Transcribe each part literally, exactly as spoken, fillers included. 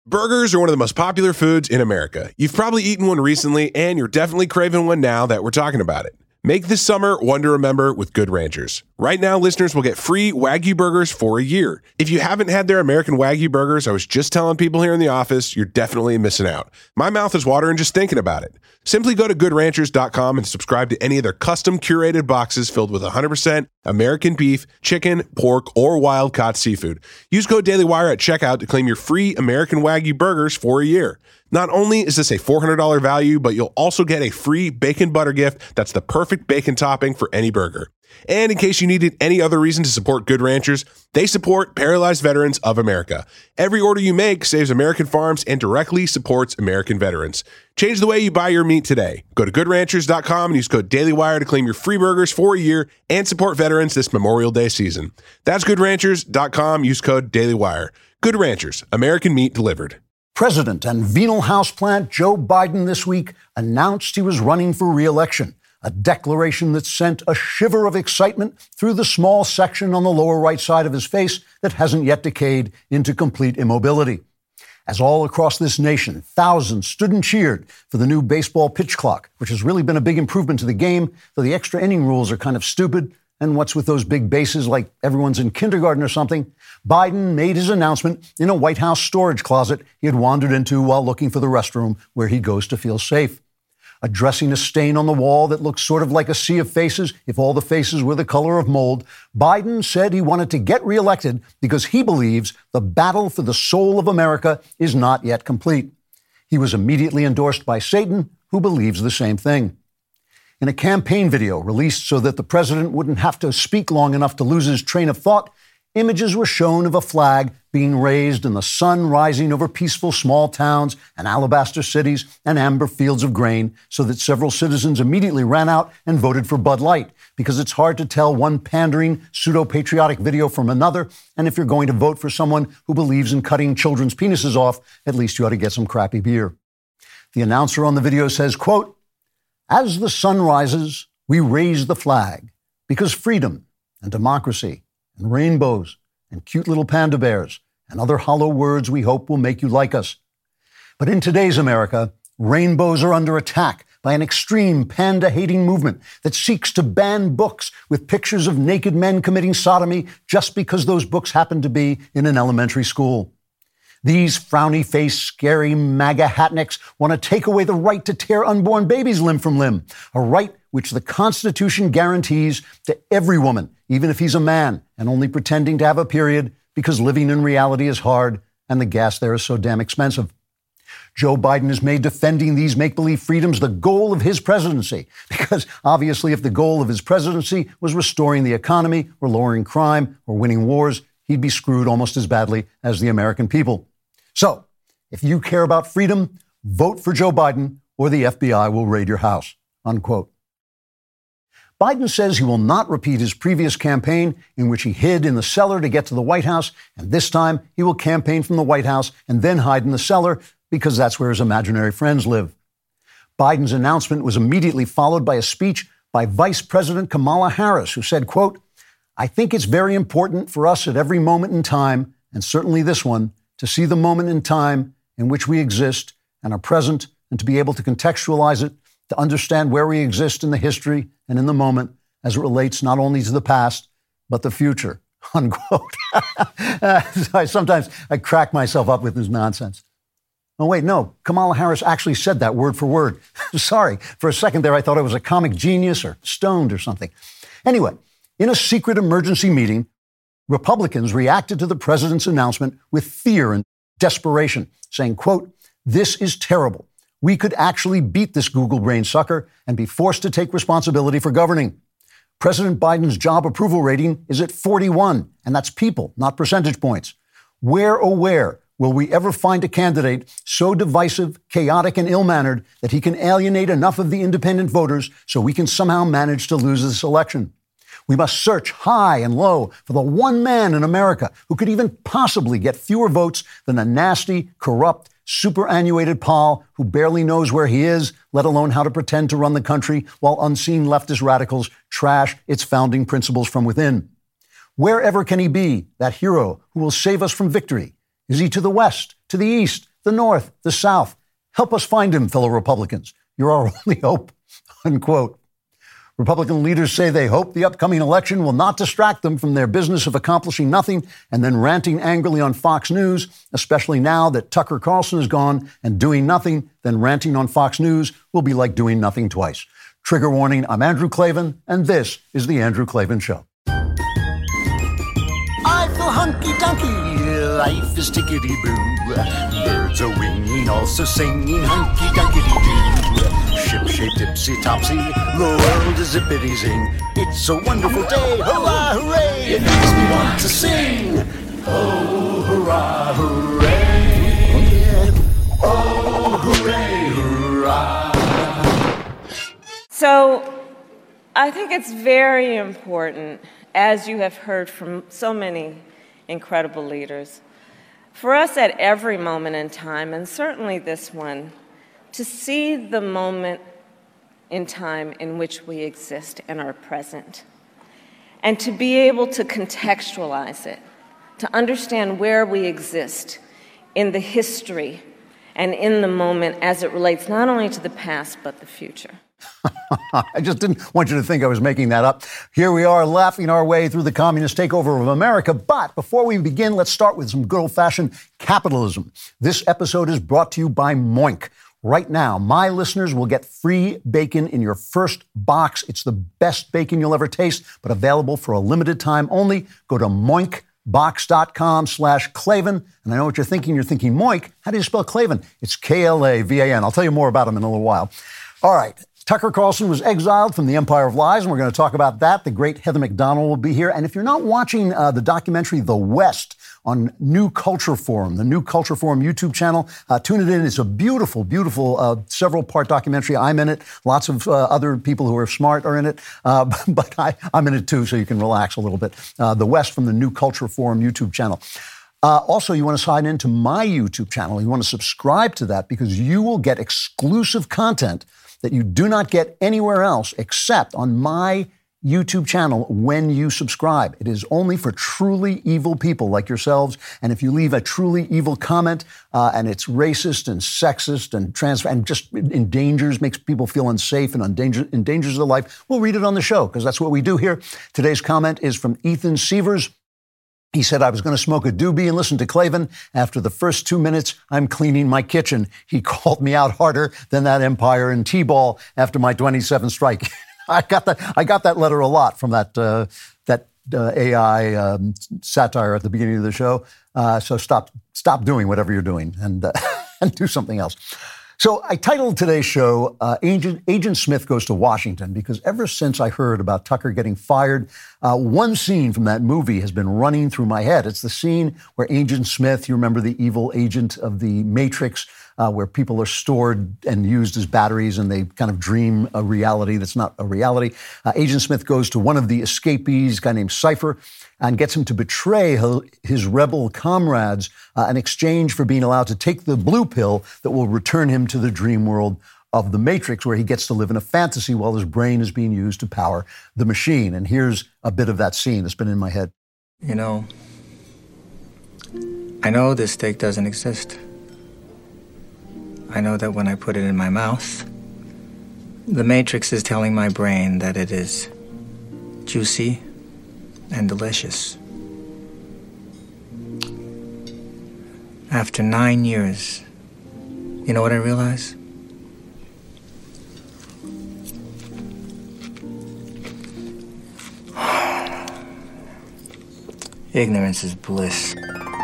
Burgers are one of the most popular foods in America. You've probably eaten one recently, and you're definitely craving one now that we're talking about it. Make this summer one to remember with Good Ranchers. Right now, listeners will get free Wagyu burgers for a year. If you haven't had their American Wagyu burgers, I was just telling people here in the office, you're definitely missing out. My mouth is watering just thinking about it. Simply go to good ranchers dot com and subscribe to any of their custom curated boxes filled with one hundred percent American beef, chicken, pork, or wild-caught seafood. Use code DailyWire at checkout to claim your free American Wagyu burgers for a year. Not only is this a four hundred dollars value, but you'll also get a free bacon butter gift that's the perfect bacon topping for any burger. And in case you needed any other reason to support Good Ranchers, they support Paralyzed Veterans of America. Every order you make saves American farms and directly supports American veterans. Change the way you buy your meat today. Go to good ranchers dot com and use code DailyWire to claim your free burgers for a year and support veterans this Memorial Day season. That's good ranchers dot com. Use code DailyWire. Good Ranchers, American meat delivered. President and venal houseplant Joe Biden this week announced he was running for re-election, a declaration that sent a shiver of excitement through the small section on the lower right side of his face that hasn't yet decayed into complete immobility. As all across this nation, thousands stood and cheered for the new baseball pitch clock, which has really been a big improvement to the game, though the extra inning rules are kind of stupid. And what's with those big bases like everyone's in kindergarten or something? Biden made his announcement in a White House storage closet he had wandered into while looking for the restroom where he goes to feel safe. Addressing a stain on the wall that looks sort of like a sea of faces if all the faces were the color of mold, Biden said he wanted to get reelected because he believes the battle for the soul of America is not yet complete. He was immediately endorsed by Satan, who believes the same thing. In a campaign video released so that the president wouldn't have to speak long enough to lose his train of thought, images were shown of a flag being raised and the sun rising over peaceful small towns and alabaster cities and amber fields of grain, so that several citizens immediately ran out and voted for Bud Light, because it's hard to tell one pandering, pseudo-patriotic video from another, and if you're going to vote for someone who believes in cutting children's penises off, at least you ought to get some crappy beer. The announcer on the video says, quote, "As the sun rises, we raise the flag, because freedom and democracy and rainbows and cute little panda bears and other hollow words we hope will make you like us. But in today's America, rainbows are under attack by an extreme panda-hating movement that seeks to ban books with pictures of naked men committing sodomy just because those books happen to be in an elementary school. These frowny-faced, scary MAGA hatnicks want to take away the right to tear unborn babies limb from limb, a right which the Constitution guarantees to every woman, even if he's a man and only pretending to have a period because living in reality is hard and the gas there is so damn expensive. Joe Biden has made defending these make-believe freedoms the goal of his presidency, because obviously if the goal of his presidency was restoring the economy or lowering crime or winning wars, he'd be screwed almost as badly as the American people. So, if you care about freedom, vote for Joe Biden or the F B I will raid your house," unquote. Biden says he will not repeat his previous campaign in which he hid in the cellar to get to the White House, and this time he will campaign from the White House and then hide in the cellar because that's where his imaginary friends live. Biden's announcement was immediately followed by a speech by Vice President Kamala Harris, who said, quote, "I think it's very important for us at every moment in time, and certainly this one, to see the moment in time in which we exist and are present, and to be able to contextualize it, to understand where we exist in the history and in the moment as it relates not only to the past, but the future," unquote. I, sometimes I crack myself up with this nonsense. Oh, wait, no, Kamala Harris actually said that word for word. Sorry, for a second there I thought I was a comic genius or stoned or something. Anyway, in a secret emergency meeting, Republicans reacted to the president's announcement with fear and desperation, saying, quote, "This is terrible. We could actually beat this Google brain sucker and be forced to take responsibility for governing. President Biden's job approval rating is at forty-one, and that's people, not percentage points. Where, oh where, will we ever find a candidate so divisive, chaotic, and ill-mannered that he can alienate enough of the independent voters so we can somehow manage to lose this election? We must search high and low for the one man in America who could even possibly get fewer votes than a nasty, corrupt, superannuated pal who barely knows where he is, let alone how to pretend to run the country while unseen leftist radicals trash its founding principles from within. Wherever can he be, that hero who will save us from victory? Is he to the west, to the east, the North, the South. Help us find him, fellow Republicans. You're our only hope, unquote. Republican leaders say they hope the upcoming election will not distract them from their business of accomplishing nothing and then ranting angrily on Fox News, especially now that Tucker Carlson is gone, and doing nothing, then ranting on Fox News will be like doing nothing twice. Trigger warning, I'm Andrew Klavan, and this is The Andrew Klavan Show. I feel hunky-dunky, life is tickety-boo. Birds are winging, also singing hunky-dunky-doo. Ship-shaped, ipsy-topsy, the world is zippity-zing. It's a wonderful day, hurrah, hooray! It makes me want to sing. Oh, hurrah, hooray! Oh, hooray, hurrah! So, I think it's very important, as you have heard from so many incredible leaders, for us at every moment in time, and certainly this one, to see the moment in time in which we exist and are present, and to be able to contextualize it, to understand where we exist in the history and in the moment as it relates not only to the past but the future. I just didn't want you to think I was making that up. Here we are laughing our way through the communist takeover of America. But before we begin, let's start with some good old-fashioned capitalism. This episode is brought to you by Moink. Right now, my listeners will get free bacon in your first box. It's the best bacon you'll ever taste, but available for a limited time only. Go to moinkbox.com slash Klavan. And I know what you're thinking. You're thinking, Moink, how do you spell Klavan? It's K L A V A N. I'll tell you more about him in a little while. All right. Tucker Carlson was exiled from the Empire of Lies, and we're going to talk about that. The great Heather McDonald will be here. And if you're not watching uh, the documentary The West on New Culture Forum, the New Culture Forum YouTube channel, uh, tune it in. It's a beautiful, beautiful uh, several-part documentary. I'm in it. Lots of uh, other people who are smart are in it. Uh, but I, I'm in it, too, so you can relax a little bit. Uh, The West from the New Culture Forum YouTube channel. Uh, also, you want to sign into my YouTube channel. You want to subscribe to that because you will get exclusive content that you do not get anywhere else except on my YouTube channel when you subscribe. It is only for truly evil people like yourselves. And if you leave a truly evil comment uh, and it's racist and sexist and trans and just endangers, makes people feel unsafe and endanger, endangers their life, we'll read it on the show because that's what we do here. Today's comment is from Ethan Sievers. He said, I was going to smoke a doobie and listen to Klavan. After the first two minutes, I'm cleaning my kitchen. He called me out harder than that Empire and T-ball after my twenty-seventh strike. I got that. I got that letter a lot from that uh, that uh, A I um, satire at the beginning of the show. Uh, so stop stop doing whatever you're doing and uh, and do something else. So I titled today's show, uh, Agent, Agent Smith Goes to Washington, because ever since I heard about Tucker getting fired, uh, one scene from that movie has been running through my head. It's the scene where Agent Smith, you remember the evil agent of the Matrix, uh, where people are stored and used as batteries and they kind of dream a reality that's not a reality. Uh, Agent Smith goes to one of the escapees, a guy named Cypher, and gets him to betray his rebel comrades uh, in exchange for being allowed to take the blue pill that will return him to the dream world of the Matrix, where he gets to live in a fantasy while his brain is being used to power the machine. And here's a bit of that scene that's been in my head. You know, I know this steak doesn't exist. I know that when I put it in my mouth, the Matrix is telling my brain that it is juicy and delicious. After nine years, you know what I realize? Ignorance is bliss.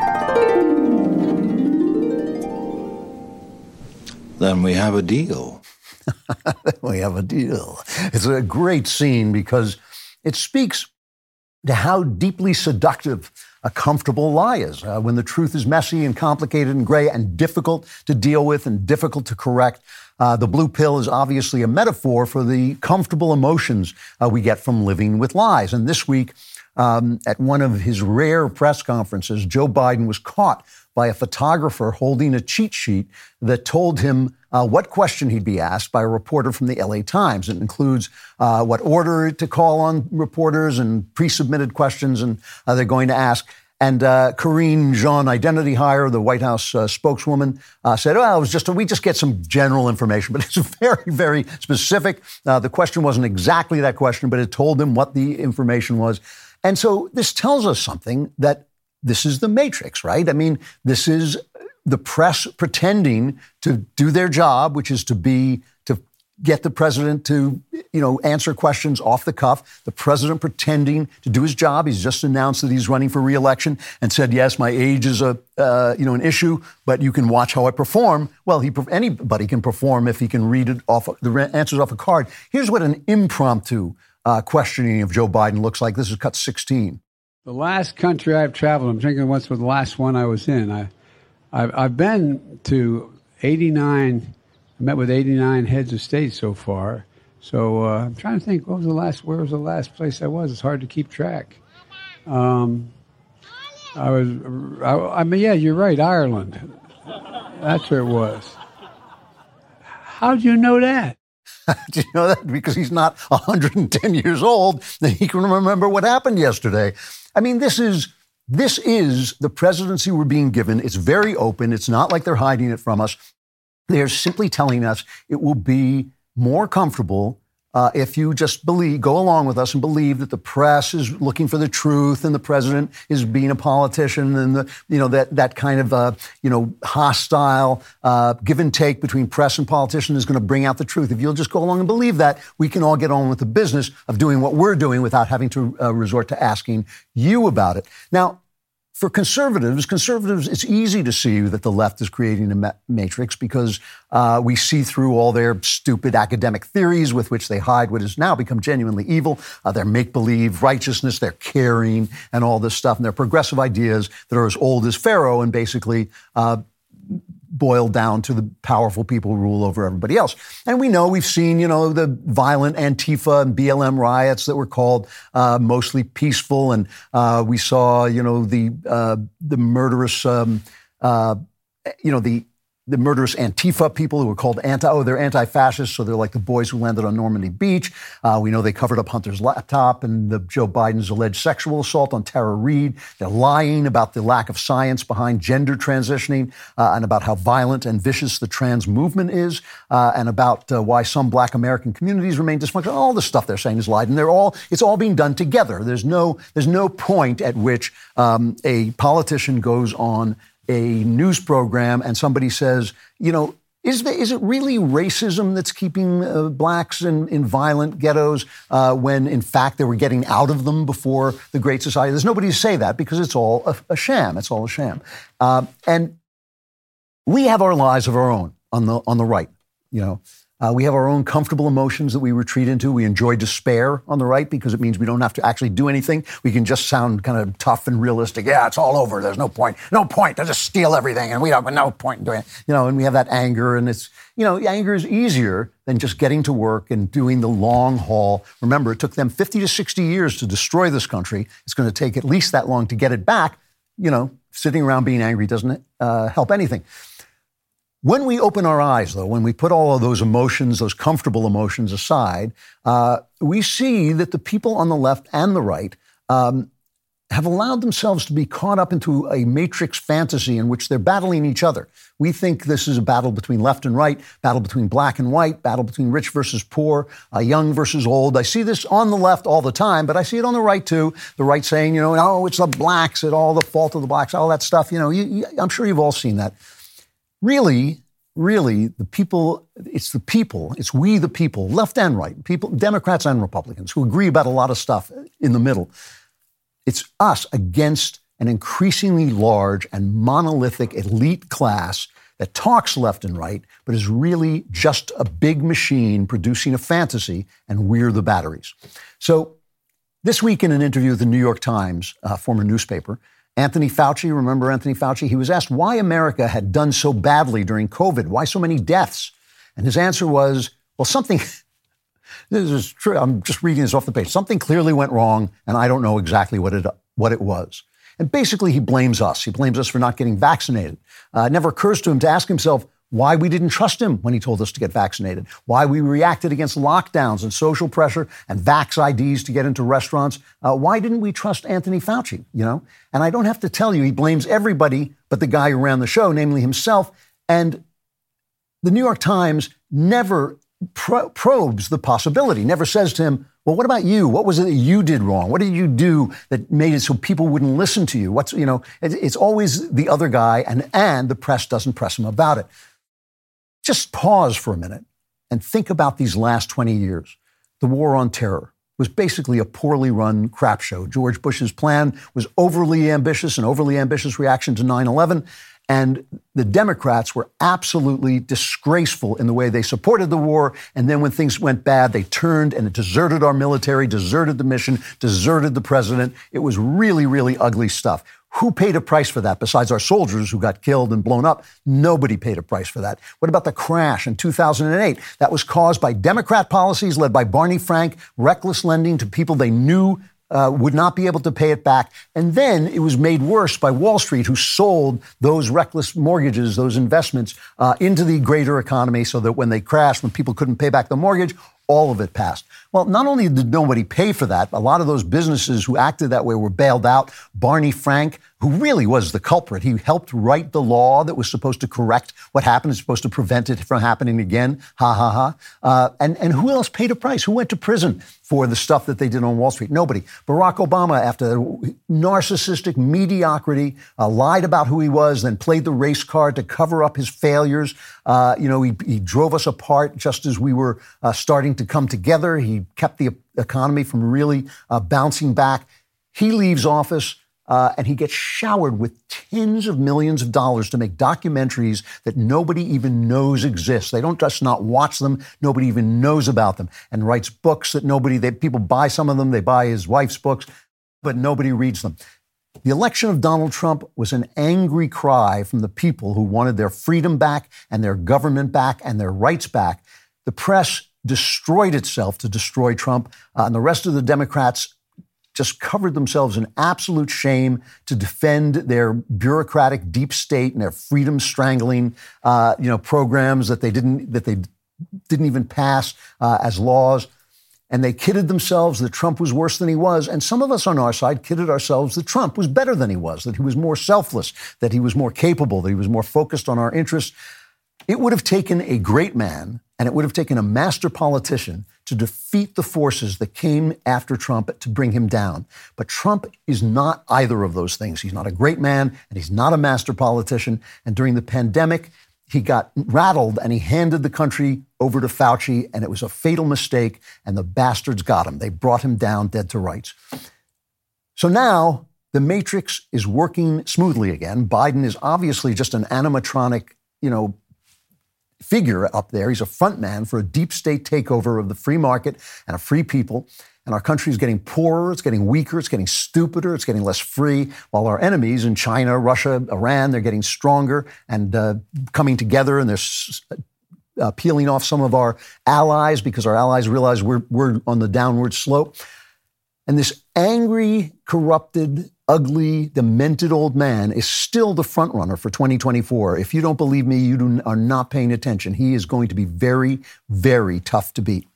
Then we have a deal. We have a deal. It's a great scene because it speaks to how deeply seductive a comfortable lie is uh, when the truth is messy and complicated and gray and difficult to deal with and difficult to correct. Uh, the blue pill is obviously a metaphor for the comfortable emotions uh, we get from living with lies. And this week, um, at one of his rare press conferences, Joe Biden was caught by a photographer holding a cheat sheet that told him uh, what question he'd be asked by a reporter from the L A Times. It includes uh, what order to call on reporters and pre-submitted questions and uh, they're going to ask. And uh, Karine Jean, identity hire, the White House uh, spokeswoman, uh, said, "Well, it was just a, we just get some general information," but it's very, very specific. Uh, the question wasn't exactly that question, but it told them what the information was. And so this tells us something, that this is the Matrix, right? I mean, this is the press pretending to do their job, which is to be to get the president to, you know, answer questions off the cuff. The president pretending to do his job. He's just announced that he's running for re-election and said, "Yes, my age is a, uh, you know, an issue, but you can watch how I perform." Well, he, anybody can perform if he can read it off the answers off a card. Here's what an impromptu uh, questioning of Joe Biden looks like. This is cut sixteen. The last country I've traveled, I'm thinking what's the last one I was in. I, I've, I've been to eighty-nine. I met with eighty-nine heads of state so far. So uh, I'm trying to think, what was the last, where was the last place I was? It's hard to keep track. Um, I was, I, I mean, yeah, you're right, Ireland. That's where it was. How'd you know that? Do you know that? Because he's not one hundred ten years old, then he can remember what happened yesterday. I mean, this is this is the presidency we're being given. It's very open. It's not like they're hiding it from us. They're simply telling us it will be more comfortable uh, if you just believe, go along with us and believe that the press is looking for the truth and the president is being a politician, and the, you know, that that kind of uh, you know hostile uh, give and take between press and politician is going to bring out the truth. If you'll just go along and believe that, we can all get on with the business of doing what we're doing without having to uh, resort to asking you about it. Now, for conservatives, conservatives, it's easy to see that the left is creating a ma- matrix because uh, we see through all their stupid academic theories with which they hide what has now become genuinely evil, uh, their make-believe righteousness, their caring, and all this stuff, and their progressive ideas that are as old as Pharaoh and basically uh, boiled down to the powerful people who rule over everybody else. And we know, we've seen, you know, the violent Antifa and B L M riots that were called uh, mostly peaceful. And uh, we saw, you know, the uh, the murderous, um, uh, you know, the the murderous Antifa people who were called anti, oh, they're anti-fascists, so they're like the boys who landed on Normandy Beach. Uh, we know they covered up Hunter's laptop and the Joe Biden's alleged sexual assault on Tara Reid. They're lying about the lack of science behind gender transitioning uh, and about how violent and vicious the trans movement is uh, and about uh, why some black American communities remain dysfunctional. All the stuff they're saying is lied, and they're all, it's all being done together. There's no, there's no point at which um, a politician goes on a news program and somebody says, you know, is, the, is it really racism that's keeping uh, blacks in, in violent ghettos uh, when, in fact, they were getting out of them before the Great Society? There's nobody to say that because it's all a, a sham. It's all a sham. Uh, and we have our lives of our own on the on the right, you know. Uh, we have our own comfortable emotions that we retreat into. We enjoy despair on the right because it means we don't have to actually do anything. We can just sound kind of tough and realistic. Yeah, it's all over. There's no point. No point. They'll just steal everything, and we don't. No point in doing it. You know, and we have that anger, and it's, you know, anger is easier than just getting to work and doing the long haul. Remember, it took them fifty to sixty years to destroy this country. It's going to take at least that long to get it back. You know, sitting around being angry doesn't uh, help anything. When we open our eyes, though, when we put all of those emotions, those comfortable emotions aside, uh, we see that the people on the left and the right um, have allowed themselves to be caught up into a matrix fantasy in which they're battling each other. We think this is a battle between left and right, battle between black and white, battle between rich versus poor, uh, young versus old. I see this on the left all the time, but I see it on the right too. The right saying, you know, oh, it's the blacks, it's all the fault of the blacks, all that stuff. You know, you, you, I'm sure you've all seen that. Really, really, the people, it's the people, it's we the people, left and right, people, Democrats and Republicans, who agree about a lot of stuff in the middle. It's us against an increasingly large and monolithic elite class that talks left and right, but is really just a big machine producing a fantasy, and we're the batteries. So this week in an interview with the New York Times, uh, former newspaper, Anthony Fauci, remember Anthony Fauci? He was asked why America had done so badly during COVID, why so many deaths? And his answer was, well, something, this is true, I'm just reading this off the page, something clearly went wrong, and I don't know exactly what it, what it was. And basically, he blames us. He blames us for not getting vaccinated. Uh, it never occurs to him to ask himself, why we didn't trust him when he told us to get vaccinated, why we reacted against lockdowns and social pressure and vax I Ds to get into restaurants. Uh, why didn't we trust Anthony Fauci, you know? And I don't have to tell you, he blames everybody but the guy who ran the show, namely himself. And the New York Times never pro- probes the possibility, never says to him, well, what about you? What was it that you did wrong? What did you do that made it so people wouldn't listen to you? What's, you know, it, it's always the other guy, and, and the press doesn't press him about it. Just pause for a minute and think about these last twenty years. The war on terror was basically a poorly run crap show. George Bush's plan was overly ambitious, an overly ambitious reaction to nine eleven. And the Democrats were absolutely disgraceful in the way they supported the war. And then when things went bad, they turned and deserted our military, deserted the mission, deserted the president. It was really, really ugly stuff. Who paid a price for that besides our soldiers who got killed and blown up? Nobody paid a price for that. What about the crash in two thousand eight? That was caused by Democrat policies led by Barney Frank, reckless lending to people they knew Uh, would not be able to pay it back. And then it was made worse by Wall Street, who sold those reckless mortgages, those investments, uh, into the greater economy so that when they crashed, when people couldn't pay back the mortgage, all of it passed. Well, not only did nobody pay for that, a lot of those businesses who acted that way were bailed out. Barney Frank, who really was the culprit, he helped write the law that was supposed to correct what happened, is supposed to prevent it from happening again. Ha, ha, ha. Uh, and, and who else paid a price? Who went to prison for the stuff that they did on Wall Street? Nobody. Barack Obama, after narcissistic mediocrity, uh, lied about who he was, then played the race card to cover up his failures. Uh, you know, he, he drove us apart just as we were uh, starting to come together. He kept the economy from really uh, bouncing back. He leaves office. Uh, and he gets showered with tens of millions of dollars to make documentaries that nobody even knows exist. They don't just not watch them, nobody even knows about them. And writes books that nobody, they, people buy some of them, they buy his wife's books, but nobody reads them. The election of Donald Trump was an angry cry from the people who wanted their freedom back and their government back and their rights back. The press destroyed itself to destroy Trump, uh, and the rest of the Democrats just covered themselves in absolute shame to defend their bureaucratic deep state and their freedom strangling, uh, you know, programs that they didn't that they didn't even pass uh, as laws. And they kidded themselves that Trump was worse than he was. And some of us on our side kidded ourselves that Trump was better than he was, that he was more selfless, that he was more capable, that he was more focused on our interests. It would have taken a great man, and it would have taken a master politician to defeat the forces that came after Trump to bring him down. But Trump is not either of those things. He's not a great man, and he's not a master politician. And during the pandemic, he got rattled, and he handed the country over to Fauci, and it was a fatal mistake, and the bastards got him. They brought him down dead to rights. So now the matrix is working smoothly again. Biden is obviously just an animatronic, you know, figure up there. He's a front man for a deep state takeover of the free market and a free people. And our country is getting poorer, it's getting weaker, it's getting stupider, it's getting less free, while our enemies in China, Russia, Iran, they're getting stronger and uh, coming together, and they're uh, peeling off some of our allies because our allies realize we're, we're on the downward slope. And this angry, corrupted, ugly, demented old man is still the front runner for twenty twenty-four. If you don't believe me, you do, are not paying attention. He is going to be very, very tough to beat.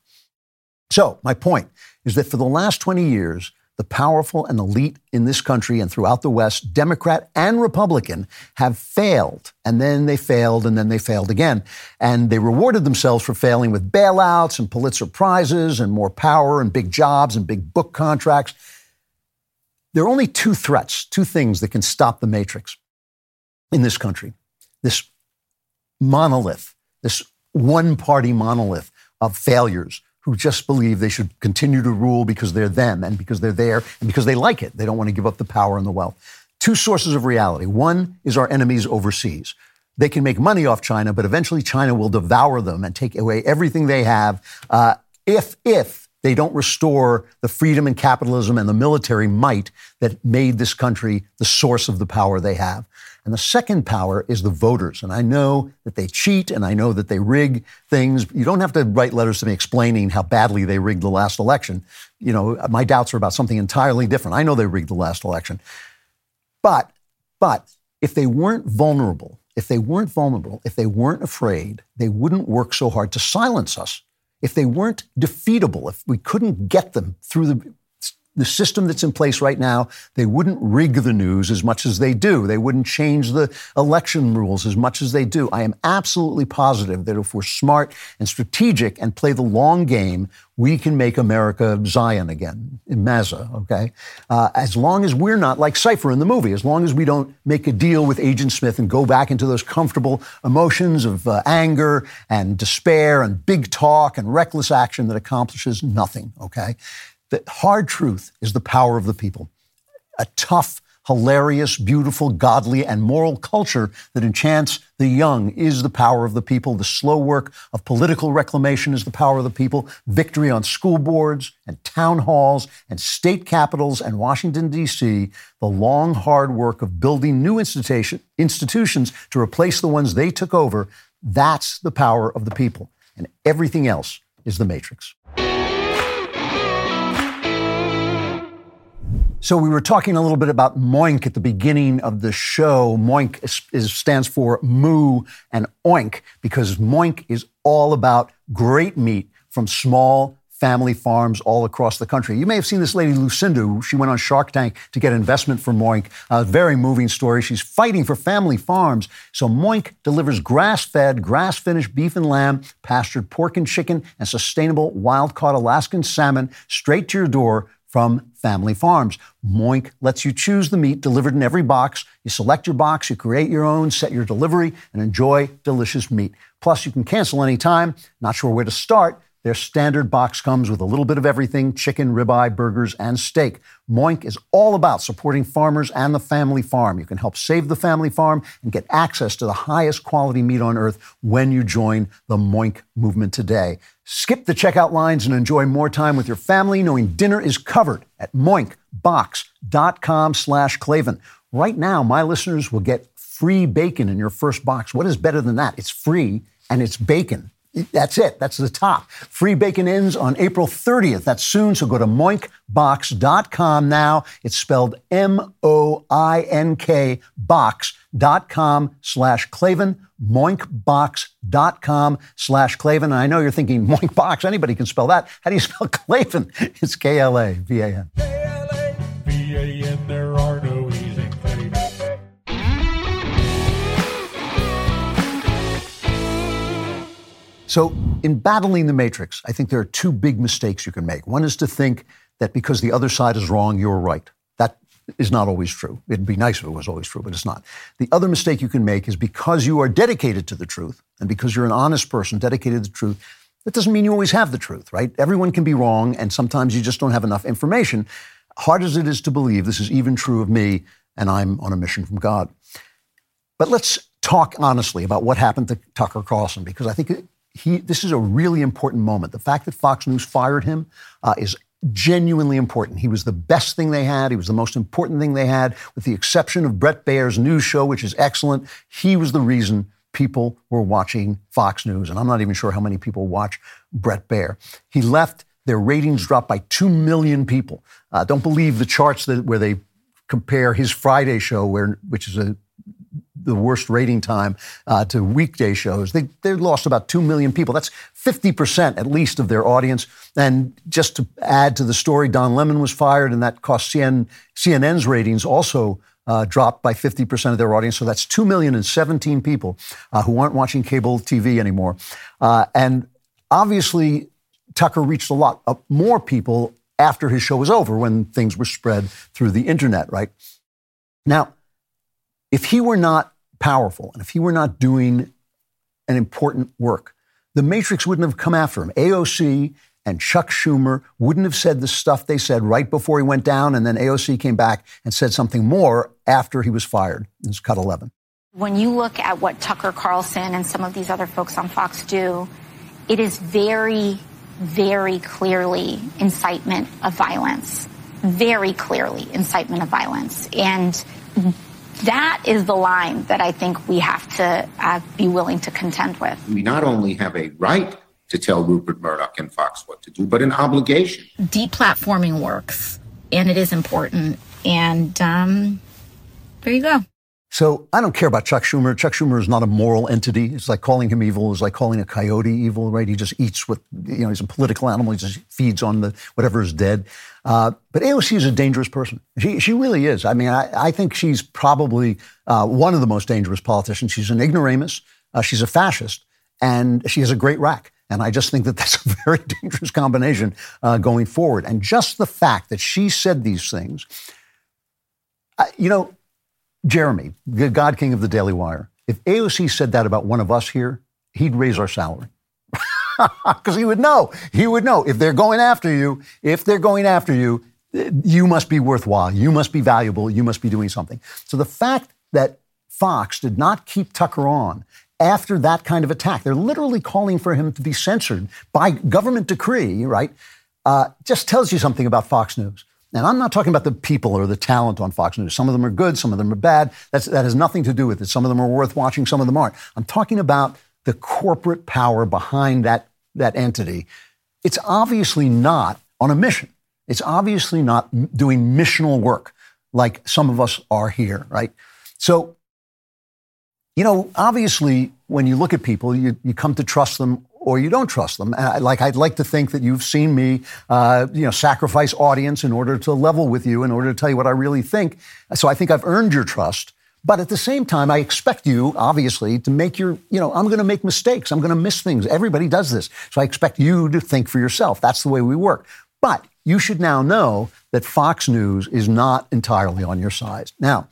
So my point is that for the last twenty years, the powerful and elite in this country and throughout the West, Democrat and Republican, have failed. And then they failed, and then they failed again. And they rewarded themselves for failing with bailouts and Pulitzer Prizes and more power and big jobs and big book contracts. There are only two threats, two things that can stop the matrix in this country. This monolith, this one-party monolith of failures who just believe they should continue to rule because they're them and because they're there and because they like it. They don't want to give up the power and the wealth. Two sources of reality. One is our enemies overseas. They can make money off China, but eventually China will devour them and take away everything they have uh, if, if they don't restore the freedom and capitalism and the military might that made this country the source of the power they have. And the second power is the voters. And I know that they cheat, and I know that they rig things. You don't have to write letters to me explaining how badly they rigged the last election. You know, my doubts are about something entirely different. I know they rigged the last election. But, but if they weren't vulnerable if they weren't vulnerable, if they weren't afraid, they wouldn't work so hard to silence us. If they weren't defeatable, if we couldn't get them through the the system that's in place right now, they wouldn't rig the news as much as they do. They wouldn't change the election rules as much as they do. I am absolutely positive that if we're smart and strategic and play the long game, we can make America Zion again, in Mazza, okay? Uh, as long as we're not like Cypher in the movie, as long as we don't make a deal with Agent Smith and go back into those comfortable emotions of uh, anger and despair and big talk and reckless action that accomplishes nothing, okay? The hard truth is the power of the people. A tough, hilarious, beautiful, godly, and moral culture that enchants the young is the power of the people. The slow work of political reclamation is the power of the people. Victory on school boards and town halls and state capitals and Washington, D C, the long, hard work of building new institution, institutions to replace the ones they took over, that's the power of the people. And everything else is the matrix. So we were talking a little bit about Moink at the beginning of the show. Moink is, is, stands for moo and oink because Moink is all about great meat from small family farms all across the country. You may have seen this lady, Lucinda. She went on Shark Tank to get investment for Moink. A very moving story. She's fighting for family farms. So Moink delivers grass-fed, grass-finished beef and lamb, pastured pork and chicken, and sustainable wild-caught Alaskan salmon straight to your door from family farms. Moink lets you choose the meat delivered in every box. You select your box, you create your own, set your delivery, and enjoy delicious meat. Plus, you can cancel anytime. Not sure where to start? Their standard box comes with a little bit of everything: chicken, ribeye, burgers, and steak. Moink is all about supporting farmers and the family farm. You can help save the family farm and get access to the highest quality meat on earth when you join the Moink movement today. Skip the checkout lines and enjoy more time with your family knowing dinner is covered at moinkbox.com slash Klavan. Right now, my listeners will get free bacon in your first box. What is better than that? It's free and it's bacon. That's it. That's the top. Free bacon ends on April thirtieth. That's soon, so go to moink box dot com now. It's spelled M O I N K box.com slash Klavan, moinkbox.com slash Klavan. And I know you're thinking, Moink Box, anybody can spell that. How do you spell Klavan? It's K L A V A N. K L A V A N, there are no E's in Klavan. So in battling the matrix, I think there are two big mistakes you can make. One is to think that because the other side is wrong, you're right. That is not always true. It'd be nice if it was always true, but it's not. The other mistake you can make is because you are dedicated to the truth and because you're an honest person dedicated to the truth, that doesn't mean you always have the truth, right? Everyone can be wrong, and sometimes you just don't have enough information. Hard as it is to believe, this is even true of me, and I'm on a mission from God. But let's talk honestly about what happened to Tucker Carlson, because I think He, this is a really important moment. The fact that Fox News fired him uh, is genuinely important. He was the best thing they had. He was the most important thing they had, with the exception of Bret Baier's news show, which is excellent. He was the reason people were watching Fox News, and I'm not even sure how many people watch Bret Baier. He left, their ratings dropped by two million people. Uh, don't believe the charts that where they compare his Friday show, where which is a the worst rating time uh, to weekday shows. They they lost about two million people. That's fifty percent at least of their audience. And just to add to the story, Don Lemon was fired, and that cost C N, C N N's ratings also uh, dropped by fifty percent of their audience. So that's two million seventeen people uh, who aren't watching cable T V anymore. Uh, and obviously, Tucker reached a lot of more people after his show was over, when things were spread through the internet, right? Now, if he were not powerful and if he were not doing an important work, the Matrix wouldn't have come after him. A O C and Chuck Schumer wouldn't have said the stuff they said right before he went down, and then A O C came back and said something more after he was fired. It's cut eleven. When you look at what Tucker Carlson and some of these other folks on Fox do, it is very, very clearly incitement of violence. Very clearly incitement of violence. And that is the line that I think we have to uh, be willing to contend with. We not only have a right to tell Rupert Murdoch and Fox what to do, but an obligation. Deplatforming works, and it is important. And um, there you go. So I don't care about Chuck Schumer. Chuck Schumer is not a moral entity. It's like calling him evil is like calling a coyote evil, right? He just eats what, you know, he's a political animal. He just feeds on the whatever is dead. Uh, but A O C is a dangerous person. She she really is. I mean, I, I think she's probably uh, one of the most dangerous politicians. She's an ignoramus. Uh, she's a fascist. And she has a great rack. And I just think that that's a very dangerous combination uh, going forward. And just the fact that she said these things, uh, you know, Jeremy, the God King of the Daily Wire, if A O C said that about one of us here, he'd raise our salary. Because he would know. He would know. If they're going after you, if they're going after you, you must be worthwhile. You must be valuable. You must be doing something. So the fact that Fox did not keep Tucker on after that kind of attack, they're literally calling for him to be censored by government decree, right, uh, just tells you something about Fox News. And I'm not talking about the people or the talent on Fox News. Some of them are good, some of them are bad. That's, that has nothing to do with it. Some of them are worth watching, some of them aren't. I'm talking about the corporate power behind that, that entity. It's obviously not on a mission. It's obviously not doing missional work like some of us are here, right? So, you know, obviously, when you look at people, you, you come to trust them or you don't trust them. And I, like, I'd like to think that you've seen me, uh, you know, sacrifice audience in order to level with you, in order to tell you what I really think. So I think I've earned your trust. But at the same time, I expect you, obviously, to make your, you know, I'm going to make mistakes. I'm going to miss things. Everybody does this. So I expect you to think for yourself. That's the way we work. But you should now know that Fox News is not entirely on your side. Now,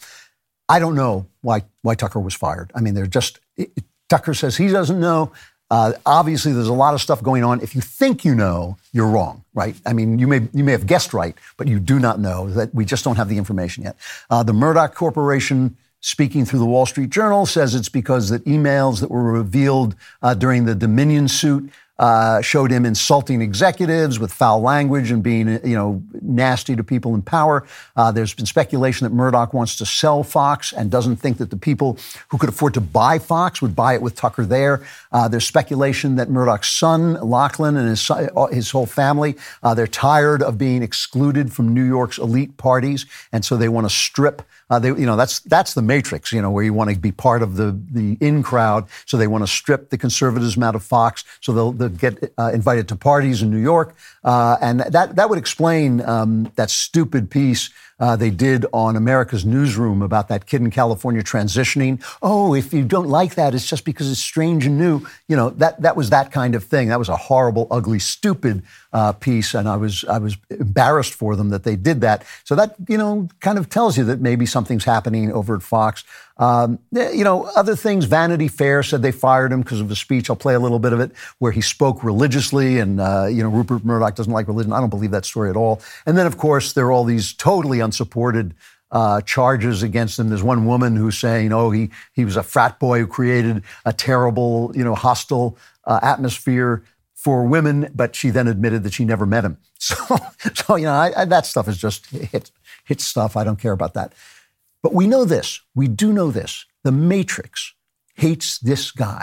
I don't know why why Tucker was fired. I mean, they're just, it, Tucker says he doesn't know. Uh, obviously, there's a lot of stuff going on. If you think you know, you're wrong, right? I mean, you may you may have guessed right, but you do not know. That we just don't have the information yet. Uh, the Murdoch Corporation, speaking through the Wall Street Journal, says it's because that emails that were revealed uh, during the Dominion suit uh, showed him insulting executives with foul language and being, you know, nasty to people in power. Uh, there's been speculation that Murdoch wants to sell Fox and doesn't think that the people who could afford to buy Fox would buy it with Tucker there. Uh, there's speculation that Murdoch's son, Lachlan, and his his whole family, uh, they're tired of being excluded from New York's elite parties, and so they want to strip. Uh, they, you know, that's that's the matrix, you know, where you want to be part of the the in crowd. So they want to strip the conservatism out of Fox, so they'll, they'll get uh, invited to parties in New York, uh, and that that would explain um, that stupid piece uh, they did on America's Newsroom about that kid in California transitioning. Oh, if you don't like that, it's just because it's strange and new. You know, that that was that kind of thing. That was a horrible, ugly, stupid uh, piece, and I was I was embarrassed for them that they did that. So that, you know, kind of tells you that maybe some Something's happening over at Fox. Um, you know, other things, Vanity Fair said they fired him because of a speech. I'll play a little bit of it where he spoke religiously and, uh, you know, Rupert Murdoch doesn't like religion. I don't believe that story at all. And then, of course, there are all these totally unsupported uh, charges against him. There's one woman who's saying, oh, he he was a frat boy who created a terrible, you know, hostile uh, atmosphere for women, but she then admitted that she never met him. So, so you know, I, I, that stuff is just hit, hit stuff. I don't care about that. But we know this. We do know this. The Matrix hates this guy.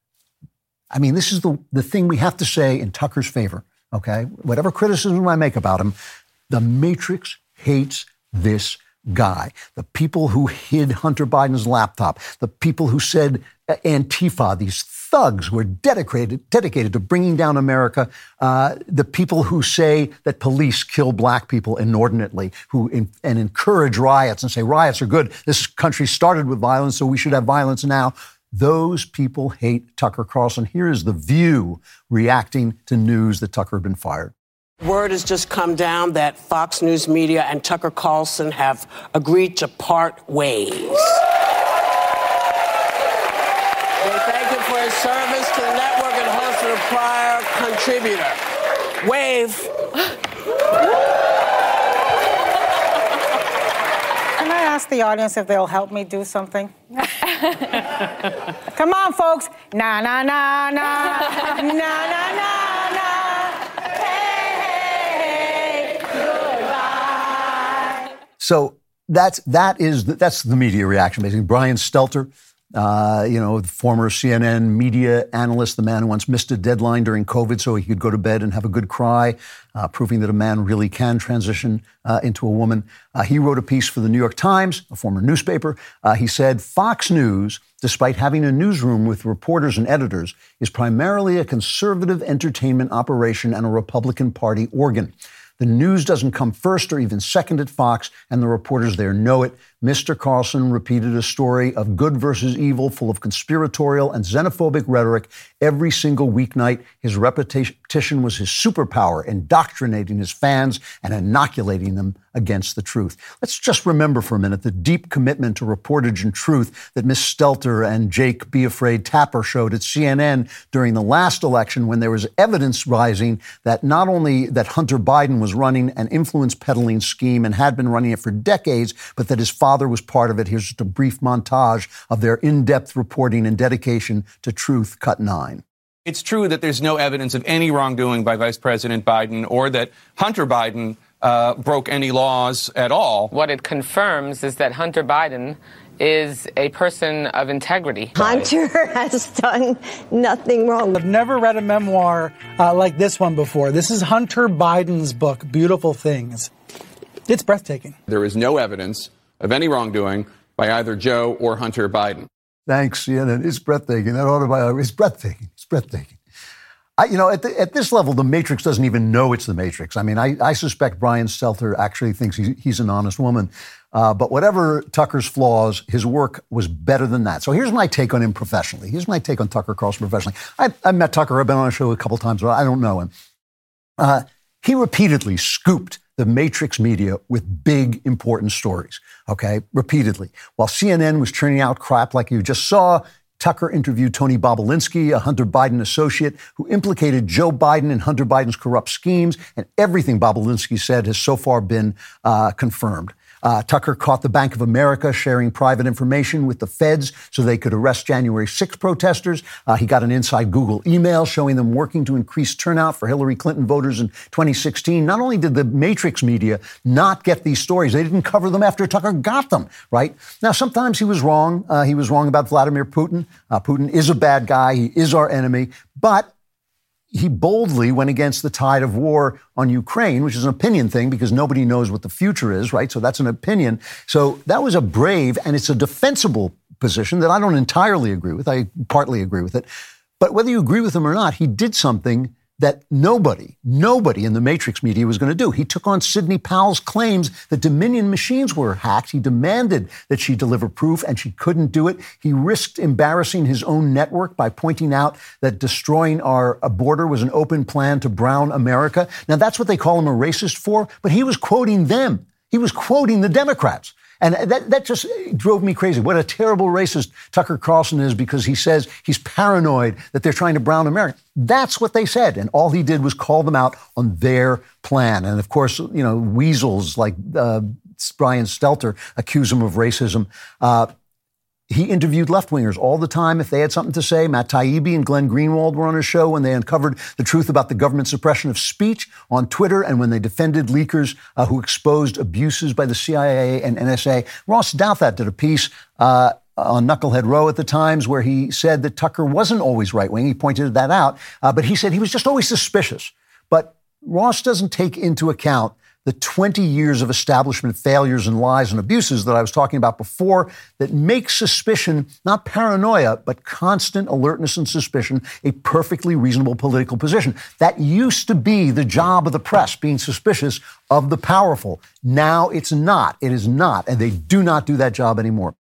I mean, this is the, the thing we have to say in Tucker's favor, okay? Whatever criticism I make about him, the Matrix hates this guy. The people who hid Hunter Biden's laptop, the people who said Antifa, these thugs who are dedicated, dedicated to bringing down America, uh, the people who say that police kill black people inordinately, who in, and encourage riots and say riots are good. This country started with violence, so we should have violence now. Those people hate Tucker Carlson. Here is The View reacting to news that Tucker had been fired. Word has just come down that Fox News Media and Tucker Carlson have agreed to part ways. Service to the network and hosted a prior contributor. Wave. Can I ask the audience if they'll help me do something? Come on, folks. Na, na, na, na. Na, na, na, na. Hey, hey, goodbye. So that's, that is, that's the media reaction, basically. Brian Stelter, Uh, you know, the former C N N media analyst, the man who once missed a deadline during COVID so he could go to bed and have a good cry, uh, proving that a man really can transition uh, into a woman. Uh, he wrote a piece for the New York Times, a former newspaper. Uh, he said, Fox News, despite having a newsroom with reporters and editors, is primarily a conservative entertainment operation and a Republican Party organ. The news doesn't come first or even second at Fox, and the reporters there know it. Mister Carlson repeated a story of good versus evil, full of conspiratorial and xenophobic rhetoric every single weeknight. His repetition was his superpower, indoctrinating his fans and inoculating them against the truth. Let's just remember for a minute the deep commitment to reportage and truth that Miss Stelter and Jake Be Afraid Tapper showed at C N N during the last election, when there was evidence rising that not only that Hunter Biden was running an influence peddling scheme and had been running it for decades, but that his father was part of it. Here's just a brief montage of their in-depth reporting and dedication to truth, cut nine. It's true that there's no evidence of any wrongdoing by Vice President Biden or that Hunter Biden uh, broke any laws at all. What it confirms is that Hunter Biden is a person of integrity. Hunter has done nothing wrong. I've never read a memoir uh, like this one before. This is Hunter Biden's book, Beautiful Things. It's breathtaking. There is no evidence of any wrongdoing by either Joe or Hunter Biden. Thanks, C N N. It's breathtaking. That autobiography is breathtaking. It's breathtaking. I, you know, at, the, at this level, the Matrix doesn't even know it's the Matrix. I mean, I, I suspect Brian Stelter actually thinks he, he's an honest woman. Uh, but whatever Tucker's flaws, his work was better than that. So here's my take on him professionally. Here's my take on Tucker Carlson professionally. I, I met Tucker. I've been on a show a couple times, but I don't know him. Uh, he repeatedly scooped the Matrix media with big, important stories, okay, repeatedly. While C N N was churning out crap like you just saw, Tucker interviewed Tony Bobulinski, a Hunter Biden associate, who implicated Joe Biden in Hunter Biden's corrupt schemes, and everything Bobulinski said has so far been uh, confirmed. Uh, Tucker caught the Bank of America sharing private information with the feds so they could arrest January sixth protesters. Uh, he got an inside Google email showing them working to increase turnout for Hillary Clinton voters in twenty sixteen. Not only did the Matrix media not get these stories, they didn't cover them after Tucker got them, right? Now, sometimes he was wrong. Uh, he was wrong about Vladimir Putin. Uh, Putin is a bad guy. He is our enemy. But he boldly went against the tide of war on Ukraine, which is an opinion thing because nobody knows what the future is, right? So that's an opinion. So that was a brave, and it's a defensible position that I don't entirely agree with. I partly agree with it. But whether you agree with him or not, he did something that nobody, nobody in the Matrix media was going to do. He took on Sidney Powell's claims that Dominion machines were hacked. He demanded that she deliver proof, and she couldn't do it. He risked embarrassing his own network by pointing out that destroying our border was an open plan to brown America. Now, that's what they call him a racist for, but he was quoting them. He was quoting the Democrats. And that, that just drove me crazy. What a terrible racist Tucker Carlson is because he says he's paranoid that they're trying to brown America. That's what they said. And all he did was call them out on their plan. And of course, you know, weasels like uh, Brian Stelter accuse him of racism. Uh, He interviewed left-wingers all the time if they had something to say. Matt Taibbi and Glenn Greenwald were on his show when they uncovered the truth about the government suppression of speech on Twitter and when they defended leakers uh, who exposed abuses by the C I A and N S A. Ross Douthat did a piece uh, on Knucklehead Row at the Times where he said that Tucker wasn't always right-wing. He pointed that out. Uh, but he said he was just always suspicious. But Ross doesn't take into account the twenty years of establishment failures and lies and abuses that I was talking about before that make suspicion, not paranoia, but constant alertness and suspicion, a perfectly reasonable political position. That used to be the job of the press, being suspicious of the powerful. Now it's not. It is not. And they do not do that job anymore.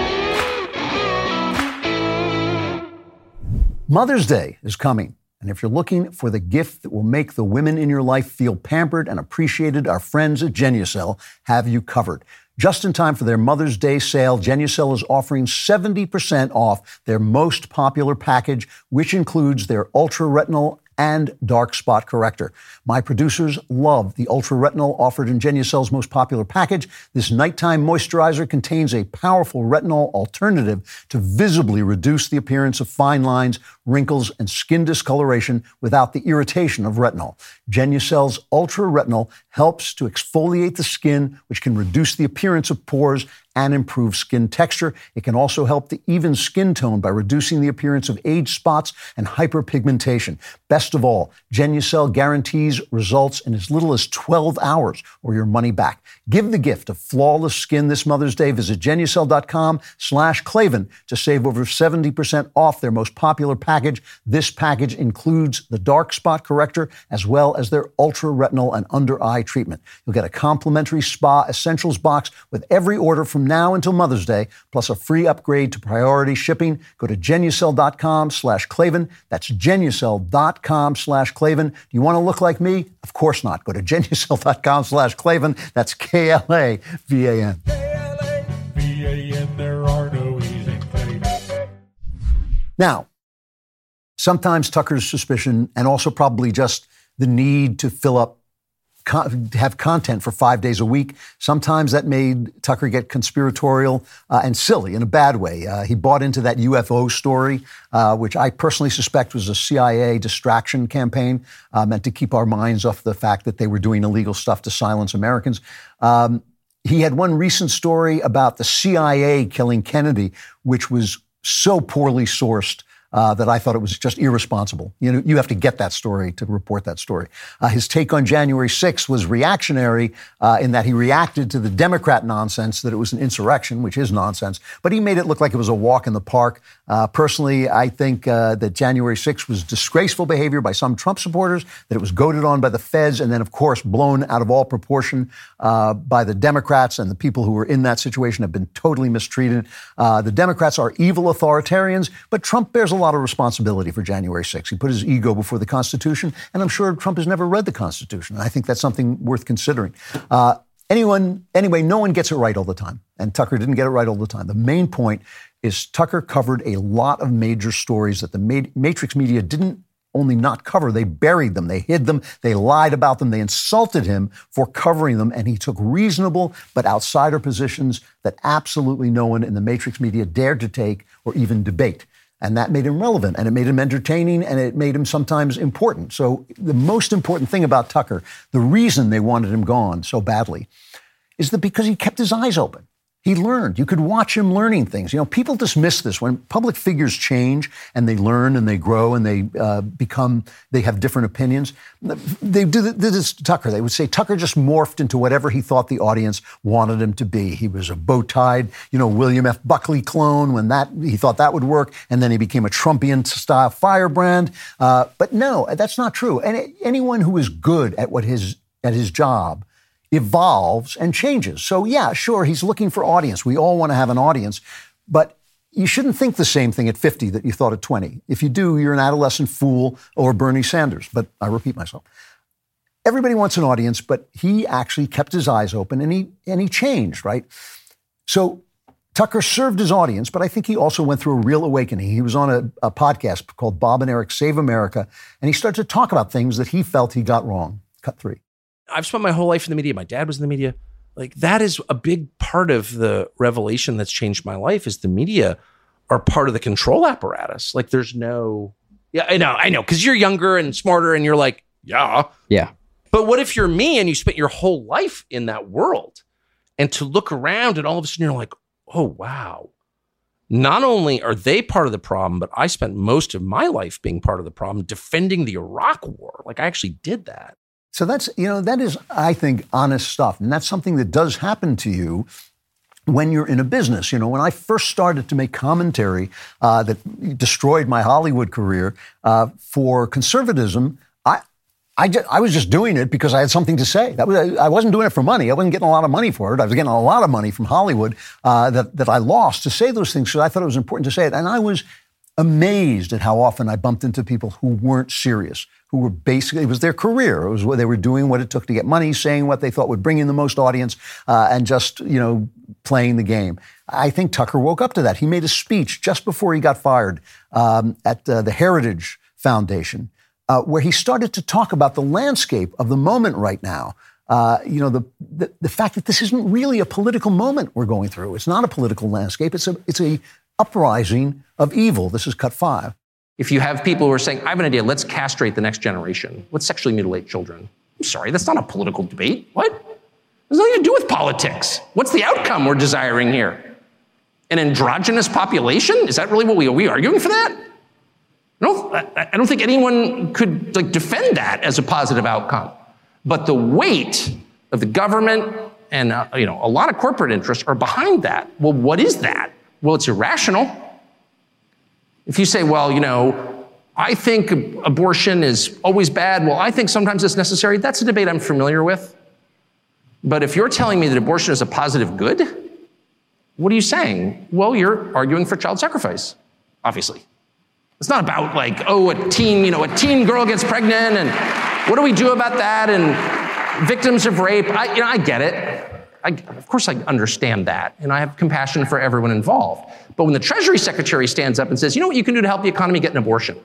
Mother's Day is coming. And if you're looking for the gift that will make the women in your life feel pampered and appreciated, our friends at Genucel have you covered. Just in time for their Mother's Day sale, Genucel is offering seventy percent off their most popular package, which includes their Ultra Retinol and Dark Spot Corrector. My producers love the Ultra Retinol offered in Genucel's most popular package. This nighttime moisturizer contains a powerful retinol alternative to visibly reduce the appearance of fine lines, wrinkles, and skin discoloration without the irritation of retinol. Genucel's Ultra Retinol helps to exfoliate the skin, which can reduce the appearance of pores and improve skin texture. It can also help to even skin tone by reducing the appearance of age spots and hyperpigmentation. Best of all, Genucel guarantees results in as little as twelve hours or your money back. Give the gift of flawless skin this Mother's Day. Visit Genucel.com slash Klavan to save over seventy percent off their most popular package. This package includes the dark spot corrector as well as their ultra retinol and under eye treatment. You'll get a complimentary spa essentials box with every order from now until Mother's Day, plus a free upgrade to priority shipping. Go to Genucel.com slash Klavan. That's Genucel.com slash Klavan. Do you want to look like me? Of course not. Go to Genucel.com slash Klavan. That's K L A V A N. K L A V A N, there are no E's in Klavan. Now, sometimes Tucker's suspicion, and also probably just the need to fill up, con- have content for five days a week, sometimes that made Tucker get conspiratorial uh, and silly in a bad way. Uh, he bought into that U F O story, uh, which I personally suspect was a C I A distraction campaign uh, meant to keep our minds off the fact that they were doing illegal stuff to silence Americans. Um, he had one recent story about the C I A killing Kennedy, which was so poorly sourced Uh, that I thought it was just irresponsible. You know, you have to get that story to report that story. Uh, his take on January sixth was reactionary uh, in that he reacted to the Democrat nonsense that it was an insurrection, which is nonsense, but he made it look like it was a walk in the park. Uh, personally, I think uh, that January sixth was disgraceful behavior by some Trump supporters, that it was goaded on by the feds, and then, of course, blown out of all proportion uh, by the Democrats, and the people who were in that situation have been totally mistreated. Uh, the Democrats are evil authoritarians, but Trump bears a lot of responsibility for January sixth. He put his ego before the Constitution, and I'm sure Trump has never read the Constitution. I think that's something worth considering. Uh, anyone, anyway, no one gets it right all the time, and Tucker didn't get it right all the time. The main point is Tucker covered a lot of major stories that the Ma- Matrix media didn't only not cover, they buried them, they hid them, they lied about them, they insulted him for covering them, and he took reasonable but outsider positions that absolutely no one in the Matrix media dared to take or even debate. And that made him relevant, and it made him entertaining, and it made him sometimes important. So the most important thing about Tucker, the reason they wanted him gone so badly, is that because he kept his eyes open. He learned. You could watch him learning things. You know, people dismiss this. When public figures change and they learn and they grow and they uh, become, they have different opinions. They do this to Tucker. They would say Tucker just morphed into whatever he thought the audience wanted him to be. He was a bow-tied, you know, William F. Buckley clone when that he thought that would work, and then he became a Trumpian-style firebrand. Uh, but no, that's not true. And anyone who is good at what his at his job evolves and changes. So yeah, sure, he's looking for audience. We all want to have an audience, but you shouldn't think the same thing at fifty that you thought at twenty. If you do, you're an adolescent fool or Bernie Sanders, but I repeat myself. Everybody wants an audience, but he actually kept his eyes open and he and he changed, right? So Tucker served his audience, but I think he also went through a real awakening. He was on a, a podcast called Bob and Eric Save America, and he started to talk about things that he felt he got wrong. Cut three. I've spent my whole life in the media. My dad was in the media. Like, that is a big part of the revelation that's changed my life, is the media are part of the control apparatus. Like, there's no, yeah, I know, I know. Cause you're younger and smarter and you're like, yeah. Yeah. But what if you're me and you spent your whole life in that world, and to look around and all of a sudden you're like, oh, wow. Not only are they part of the problem, but I spent most of my life being part of the problem, defending the Iraq war. Like, I actually did that. So that's, you know, that is, I think, honest stuff. And that's something that does happen to you when you're in a business. You know, when I first started to make commentary uh, that destroyed my Hollywood career uh, for conservatism, I I, just, I was just doing it because I had something to say. That was, I wasn't doing it for money. I wasn't getting a lot of money for it. I was getting a lot of money from Hollywood uh, that, that I lost to say those things, because I thought it was important to say it. And I was amazed at how often I bumped into people who weren't serious, who were basically, it was their career. It was what they were doing, what it took to get money, saying what they thought would bring in the most audience, uh, and just, you know, playing the game. I think Tucker woke up to that. He made a speech just before he got fired um, at uh, the Heritage Foundation, uh, where he started to talk about the landscape of the moment right now. Uh, you know, the, the the fact that this isn't really a political moment we're going through. It's not a political landscape. It's a it's a uprising of evil. This is cut five. If you have people who are saying, I have an idea, let's castrate the next generation. Let's sexually mutilate children. I'm sorry, that's not a political debate. What? There's nothing to do with politics. What's the outcome we're desiring here? An androgynous population? Is that really what we are we arguing for that? No, I don't think anyone could like defend that as a positive outcome. But the weight of the government and uh, you know a lot of corporate interests are behind that. Well, what is that? Well, it's irrational. If you say, well, you know, I think abortion is always bad. Well, I think sometimes it's necessary. That's a debate I'm familiar with. But if you're telling me that abortion is a positive good, what are you saying? Well, you're arguing for child sacrifice, obviously. It's not about like, oh, a teen, you know, a teen girl gets pregnant and what do we do about that? And victims of rape. I, you know, I get it. I, of course, I understand that. And I have compassion for everyone involved. But when the Treasury Secretary stands up and says, you know what you can do to help the economy? Get an abortion.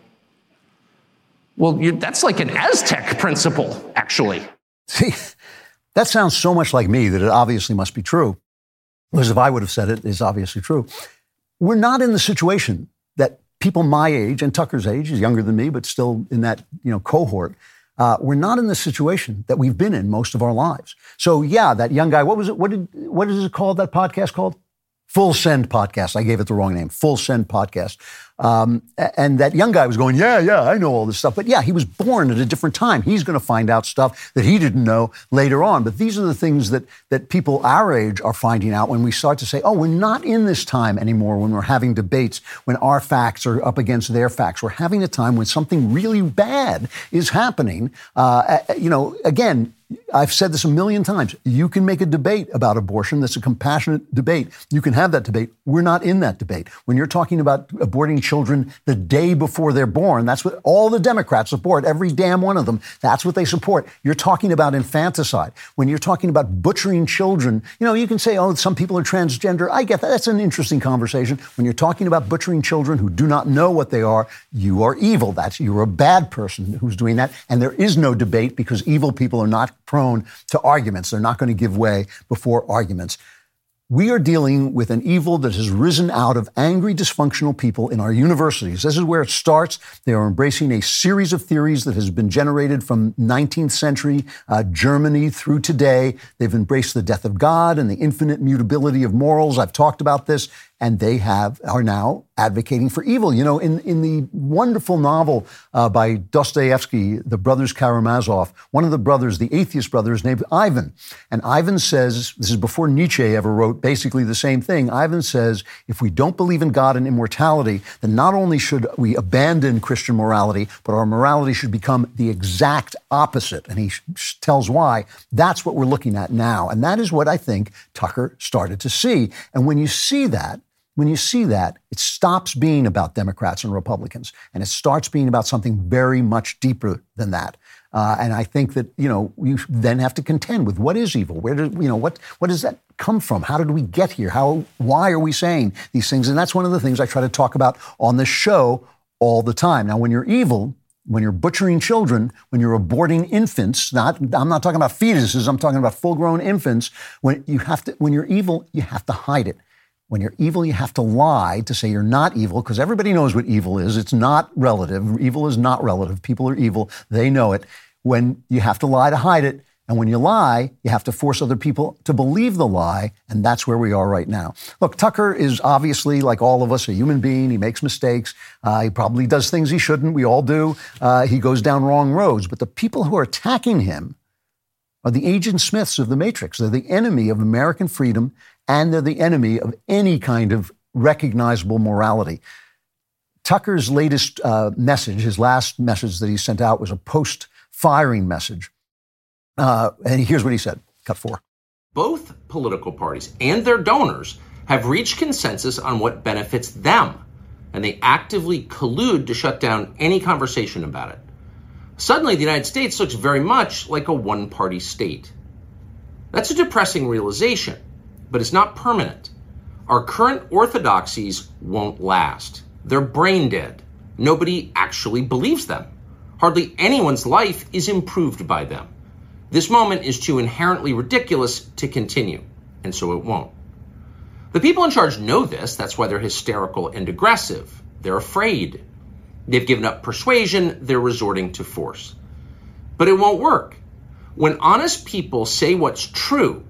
Well, you, that's like an Aztec principle, actually. See, that sounds so much like me that it obviously must be true. Because if I would have said it, it's obviously true. We're not in the situation that people my age, and Tucker's age, he's younger than me, but still in that you know cohort, uh, we're not in the situation that we've been in most of our lives. So yeah, that young guy, what was it? What did what is it called? That podcast called? Full Send Podcast. I gave it the wrong name. Full Send Podcast. Um, and that young guy was going, yeah, yeah, I know all this stuff. But yeah, he was born at a different time. He's going to find out stuff that he didn't know later on. But these are the things that that people our age are finding out when we start to say, oh, we're not in this time anymore when we're having debates, when our facts are up against their facts. We're having a time when something really bad is happening. Uh, you know, again, I've said this a million times. You can make a debate about abortion that's a compassionate debate. You can have that debate. We're not in that debate. When you're talking about aborting children the day before they're born, that's what all the Democrats support, every damn one of them. That's what they support. You're talking about infanticide. When you're talking about butchering children, you know, you can say, oh, some people are transgender. I get that. That's an interesting conversation. When you're talking about butchering children who do not know what they are, you are evil. That's, you're a bad person who's doing that. And there is no debate because evil people are not prone to arguments. They're not going to give way before arguments. We are dealing with an evil that has risen out of angry, dysfunctional people in our universities. This is where it starts. They are embracing a series of theories that has been generated from nineteenth century uh, Germany through today. They've embraced the death of God and the infinite mutability of morals. I've talked about this. And they have are now advocating for evil. You know, in, in the wonderful novel uh, by Dostoevsky, The Brothers Karamazov, one of the brothers, the atheist brothers, named Ivan. And Ivan says, this is before Nietzsche ever wrote basically the same thing. Ivan says, if we don't believe in God and immortality, then not only should we abandon Christian morality, but our morality should become the exact opposite. And he sh- tells why. That's what we're looking at now. And that is what I think Tucker started to see. And when you see that, When you see that, it stops being about Democrats and Republicans, and it starts being about something very much deeper than that. Uh, and I think that, you know, you then have to contend with what is evil? Where did, you know, what, what does that come from? How did we get here? How, why are we saying these things? And that's one of the things I try to talk about on this show all the time. Now, when you're evil, when you're butchering children, when you're aborting infants, not, I'm not talking about fetuses, I'm talking about full-grown infants, when you have to, when you're evil, you have to hide it. When you're evil, you have to lie to say you're not evil, because everybody knows what evil is. It's not relative. Evil is not relative. People are evil. They know it. When you have to lie to hide it, and when you lie, you have to force other people to believe the lie, and that's where we are right now. Look, Tucker is obviously, like all of us, a human being. He makes mistakes. Uh, he probably does things he shouldn't. We all do. Uh, he goes down wrong roads. But the people who are attacking him are the Agent Smiths of the Matrix. They're the enemy of American freedom, and they're the enemy of any kind of recognizable morality. Tucker's latest uh, message, his last message that he sent out, was a post-firing message. Uh, and here's what he said. Cut four. Both political parties and their donors have reached consensus on what benefits them, and they actively collude to shut down any conversation about it. Suddenly, the United States looks very much like a one-party state. That's a depressing realization, but it's not permanent. Our current orthodoxies won't last. They're brain dead. Nobody actually believes them. Hardly anyone's life is improved by them. This moment is too inherently ridiculous to continue, and so it won't. The people in charge know this. That's why they're hysterical and aggressive. They're afraid. They've given up persuasion. They're resorting to force. But it won't work. When honest people say what's true,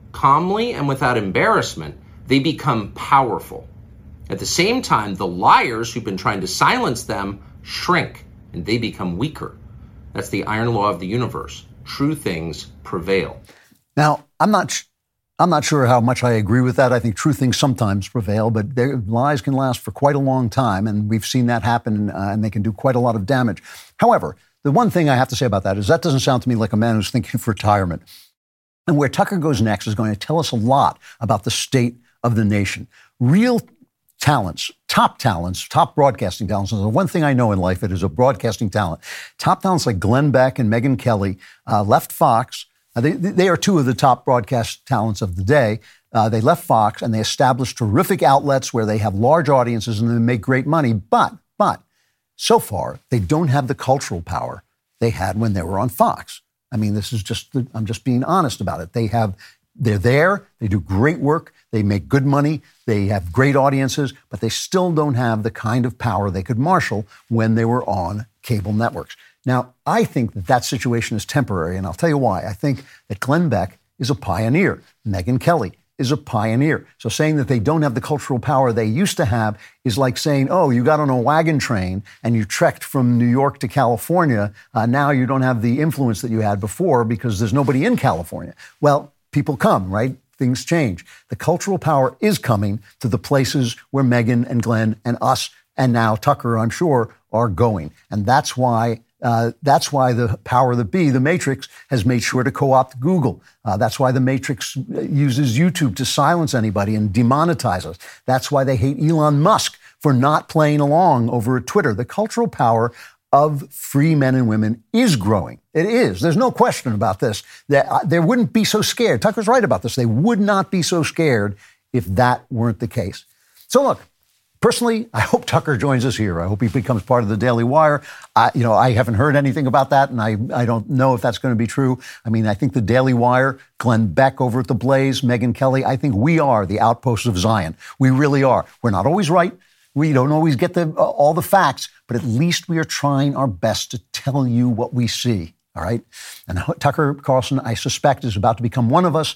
calmly and without embarrassment, they become powerful. At the same time, the liars who've been trying to silence them shrink and they become weaker. That's the iron law of the universe. True things prevail. Now, I'm not sh- I'm not sure how much I agree with that. I think true things sometimes prevail, but their lies can last for quite a long time, and we've seen that happen, uh, and they can do quite a lot of damage. However, the one thing I have to say about that is that doesn't sound to me like a man who's thinking of retirement. And where Tucker goes next is going to tell us a lot about the state of the nation. Real talents, top talents, top broadcasting talents. And the one thing I know in life, it is a broadcasting talent. Top talents like Glenn Beck and Megyn Kelly uh, left Fox. Uh, they, they are two of the top broadcast talents of the day. Uh, they left Fox and they established terrific outlets where they have large audiences and they make great money. But, but, so far, they don't have the cultural power they had when they were on Fox. I mean, this is just, I'm just being honest about it. They have, they're there, they do great work, they make good money, they have great audiences, but they still don't have the kind of power they could marshal when they were on cable networks. Now, I think that that situation is temporary, and I'll tell you why. I think that Glenn Beck is a pioneer. Megyn Kelly is a pioneer. So saying that they don't have the cultural power they used to have is like saying, oh, you got on a wagon train and you trekked from New York to California. Uh, now you don't have the influence that you had before because there's nobody in California. Well, people come, right? Things change. The cultural power is coming to the places where Megyn and Glenn and us and now Tucker, I'm sure, are going. And that's why Uh, that's why the power that be, the Matrix, has made sure to co-opt Google. Uh, that's why the Matrix uses YouTube to silence anybody and demonetize us. That's why they hate Elon Musk for not playing along over at Twitter. The cultural power of free men and women is growing. It is. There's no question about this. That uh, they wouldn't be so scared. Tucker's right about this. They would not be so scared if that weren't the case. So look, personally, I hope Tucker joins us here. I hope he becomes part of the Daily Wire. I, you know, I haven't heard anything about that, and I, I don't know if that's going to be true. I mean, I think the Daily Wire, Glenn Beck over at The Blaze, Megyn Kelly, I think we are the outposts of Zion. We really are. We're not always right. We don't always get the, uh, all the facts, but at least we are trying our best to tell you what we see, all right? And Tucker Carlson, I suspect, is about to become one of us.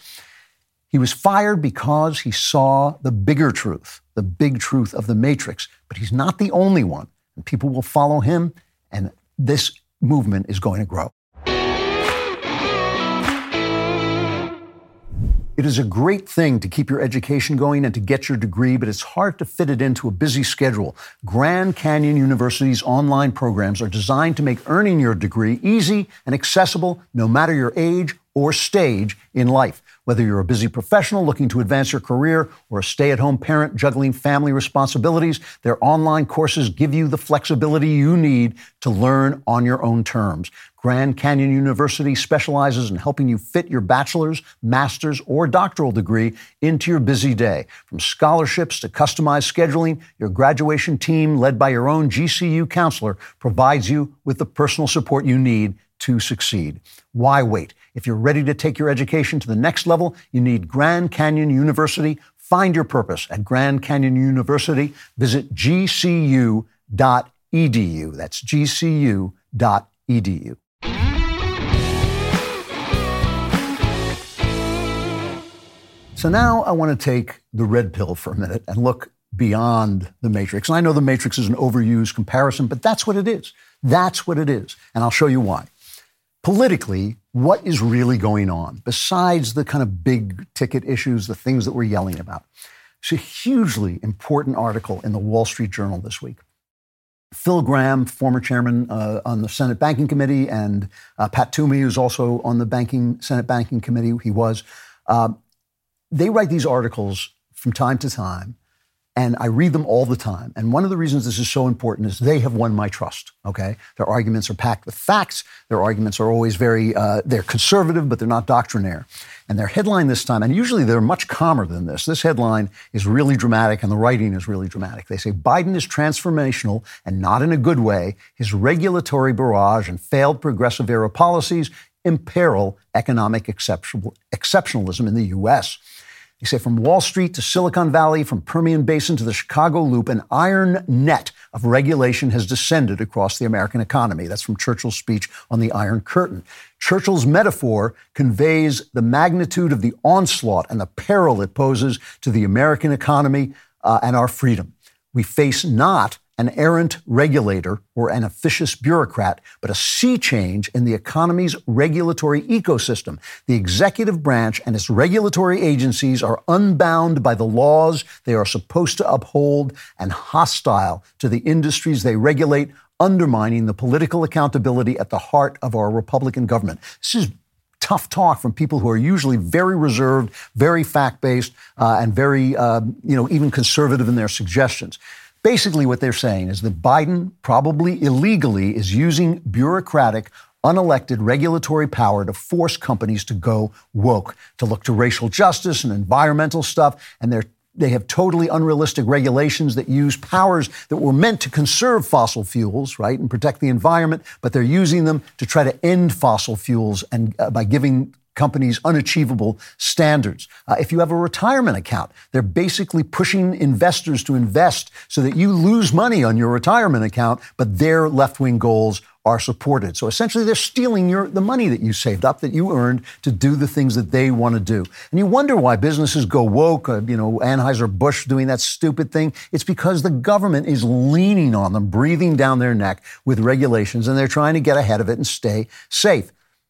He was fired because he saw the bigger truth, the big truth of the Matrix. But he's not the only one. And people will follow him, and this movement is going to grow. It is a great thing to keep your education going and to get your degree, but it's hard to fit it into a busy schedule. Grand Canyon University's online programs are designed to make earning your degree easy and accessible no matter your age or stage in life. Whether you're a busy professional looking to advance your career or a stay-at-home parent juggling family responsibilities, their online courses give you the flexibility you need to learn on your own terms. Grand Canyon University specializes in helping you fit your bachelor's, master's, or doctoral degree into your busy day. From scholarships to customized scheduling, your graduation team, led by your own G C U counselor, provides you with the personal support you need to succeed. Why wait? If you're ready to take your education to the next level, you need Grand Canyon University. Find your purpose at Grand Canyon University. Visit G C U dot E D U. That's G C U dot E D U. So now I want to take the red pill for a minute and look beyond the Matrix. And I know the Matrix is an overused comparison, but that's what it is. That's what it is. And I'll show you why. Politically, what is really going on besides the kind of big ticket issues, the things that we're yelling about? It's a hugely important article in the Wall Street Journal this week. Phil Gramm, former chairman uh, on the Senate Banking Committee, and uh, Pat Toomey, who's also on the banking Senate Banking Committee, he was, uh, they write these articles from time to time, and I read them all the time. And one of the reasons this is so important is they have won my trust, okay? Their arguments are packed with facts. Their arguments are always very, uh, they're conservative, but they're not doctrinaire. And their headline this time, and usually they're much calmer than this. This headline is really dramatic, and the writing is really dramatic. They say, Biden is transformational, and not in a good way. His regulatory barrage and failed progressive era policies imperil economic exceptionalism in the U S You say from Wall Street to Silicon Valley, from Permian Basin to the Chicago Loop, an iron net of regulation has descended across the American economy. That's from Churchill's speech on the Iron Curtain. Churchill's metaphor conveys the magnitude of the onslaught and the peril it poses to the American economy uh, and our freedom. We face not an errant regulator or an officious bureaucrat, but a sea change in the economy's regulatory ecosystem. The executive branch and its regulatory agencies are unbound by the laws they are supposed to uphold and hostile to the industries they regulate, undermining the political accountability at the heart of our Republican government. This is tough talk from people who are usually very reserved, very fact-based, uh, and very, uh, you know, even conservative in their suggestions. Basically, what they're saying is that Biden, probably illegally, is using bureaucratic, unelected regulatory power to force companies to go woke, to look to racial justice and environmental stuff, and they're They have totally unrealistic regulations that use powers that were meant to conserve fossil fuels, right, and protect the environment, but they're using them to try to end fossil fuels and uh, by giving companies unachievable standards. Uh, if you have a retirement account, they're basically pushing investors to invest so that you lose money on your retirement account, but their left-wing goals are supported. So essentially they're stealing your the money that you saved up, that you earned to do the things that they want to do. And you wonder why businesses go woke, uh, you know, Anheuser-Busch doing that stupid thing. It's because the government is leaning on them, breathing down their neck with regulations, and they're trying to get ahead of it and stay safe.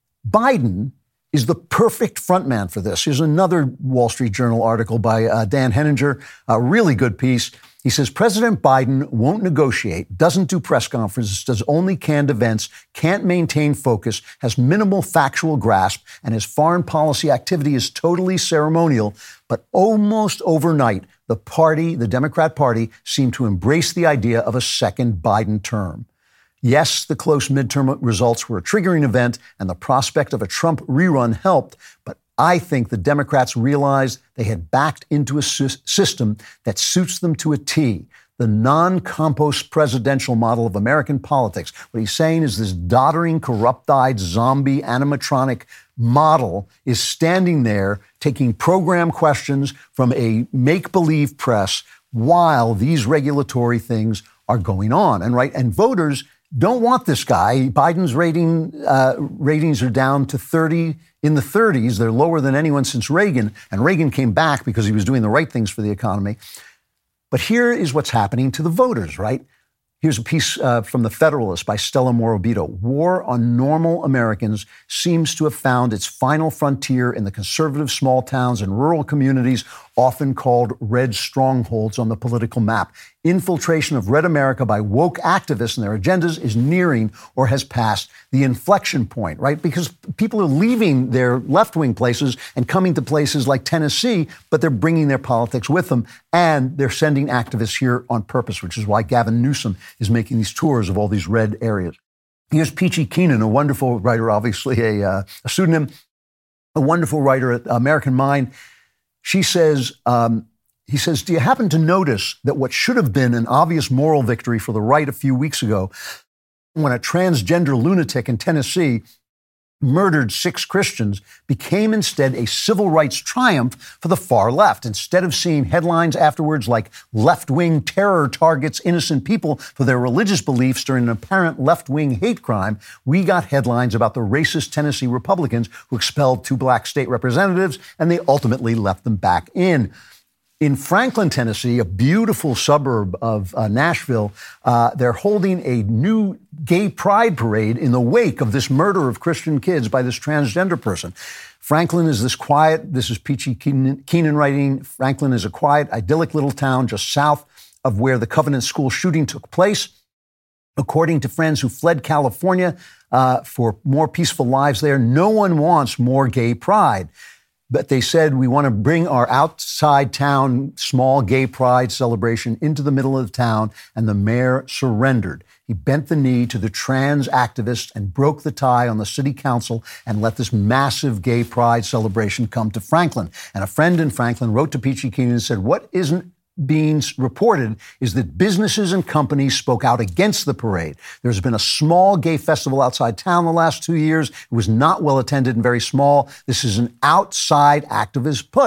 Biden is the perfect frontman for this. Here's another Wall Street Journal article by uh, Dan Henninger, a really good piece. He says, President Biden won't negotiate, doesn't do press conferences, does only canned events, can't maintain focus, has minimal factual grasp, and his foreign policy activity is totally ceremonial. But almost overnight, the party, the Democrat Party, seemed to embrace the idea of a second Biden term. Yes, the close midterm results were a triggering event, and the prospect of a Trump rerun helped, but I think the Democrats realized they had backed into a sy- system that suits them to a T, the non-compost presidential model of American politics. What he's saying is this doddering, corrupt-eyed, zombie, animatronic model is standing there taking program questions from a make-believe press while these regulatory things are going on. And right, and voters don't want this guy. Biden's rating uh, ratings are down to thirty in the thirties. They're lower than anyone since Reagan. And Reagan came back because he was doing the right things for the economy. But here is what's happening to the voters, right? Here's a piece uh, from The Federalist by Stella Morabito. War on normal Americans seems to have found its final frontier in the conservative small towns and rural communities, often called red strongholds on the political map. Infiltration of red America by woke activists and their agendas is nearing or has passed the inflection point, right? Because people are leaving their left-wing places and coming to places like Tennessee, but they're bringing their politics with them, and they're sending activists here on purpose, which is why Gavin Newsom is making these tours of all these red areas. Here's Peachy Keenan, a wonderful writer, obviously a, uh, a pseudonym, a wonderful writer at American Mind. She says, um, he says, do you happen to notice that what should have been an obvious moral victory for the right a few weeks ago, when a transgender lunatic in Tennessee murdered six Christians, became instead a civil rights triumph for the far left? Instead of seeing headlines afterwards like left-wing terror targets innocent people for their religious beliefs during an apparent left-wing hate crime, we got headlines about the racist Tennessee Republicans who expelled two black state representatives, and they ultimately left them back in. In Franklin, Tennessee, a beautiful suburb of uh, Nashville, uh, they're holding a new gay pride parade in the wake of this murder of Christian kids by this transgender person. Franklin is this quiet, this is Peachy Keenan, Keenan writing, Franklin is a quiet, idyllic little town just south of where the Covenant School shooting took place. According to friends who fled California uh, for more peaceful lives there, no one wants more gay pride. But they said, we want to bring our outside town small gay pride celebration into the middle of the town, and the mayor surrendered. He bent the knee to the trans activists and broke the tie on the city council and let this massive gay pride celebration come to Franklin. And a friend in Franklin wrote to Peachy Keenan and said, what isn't being reported is that businesses and companies spoke out against the parade. There's been a small gay festival outside town the last two years. It was not well attended and very small. This is an outside activist push.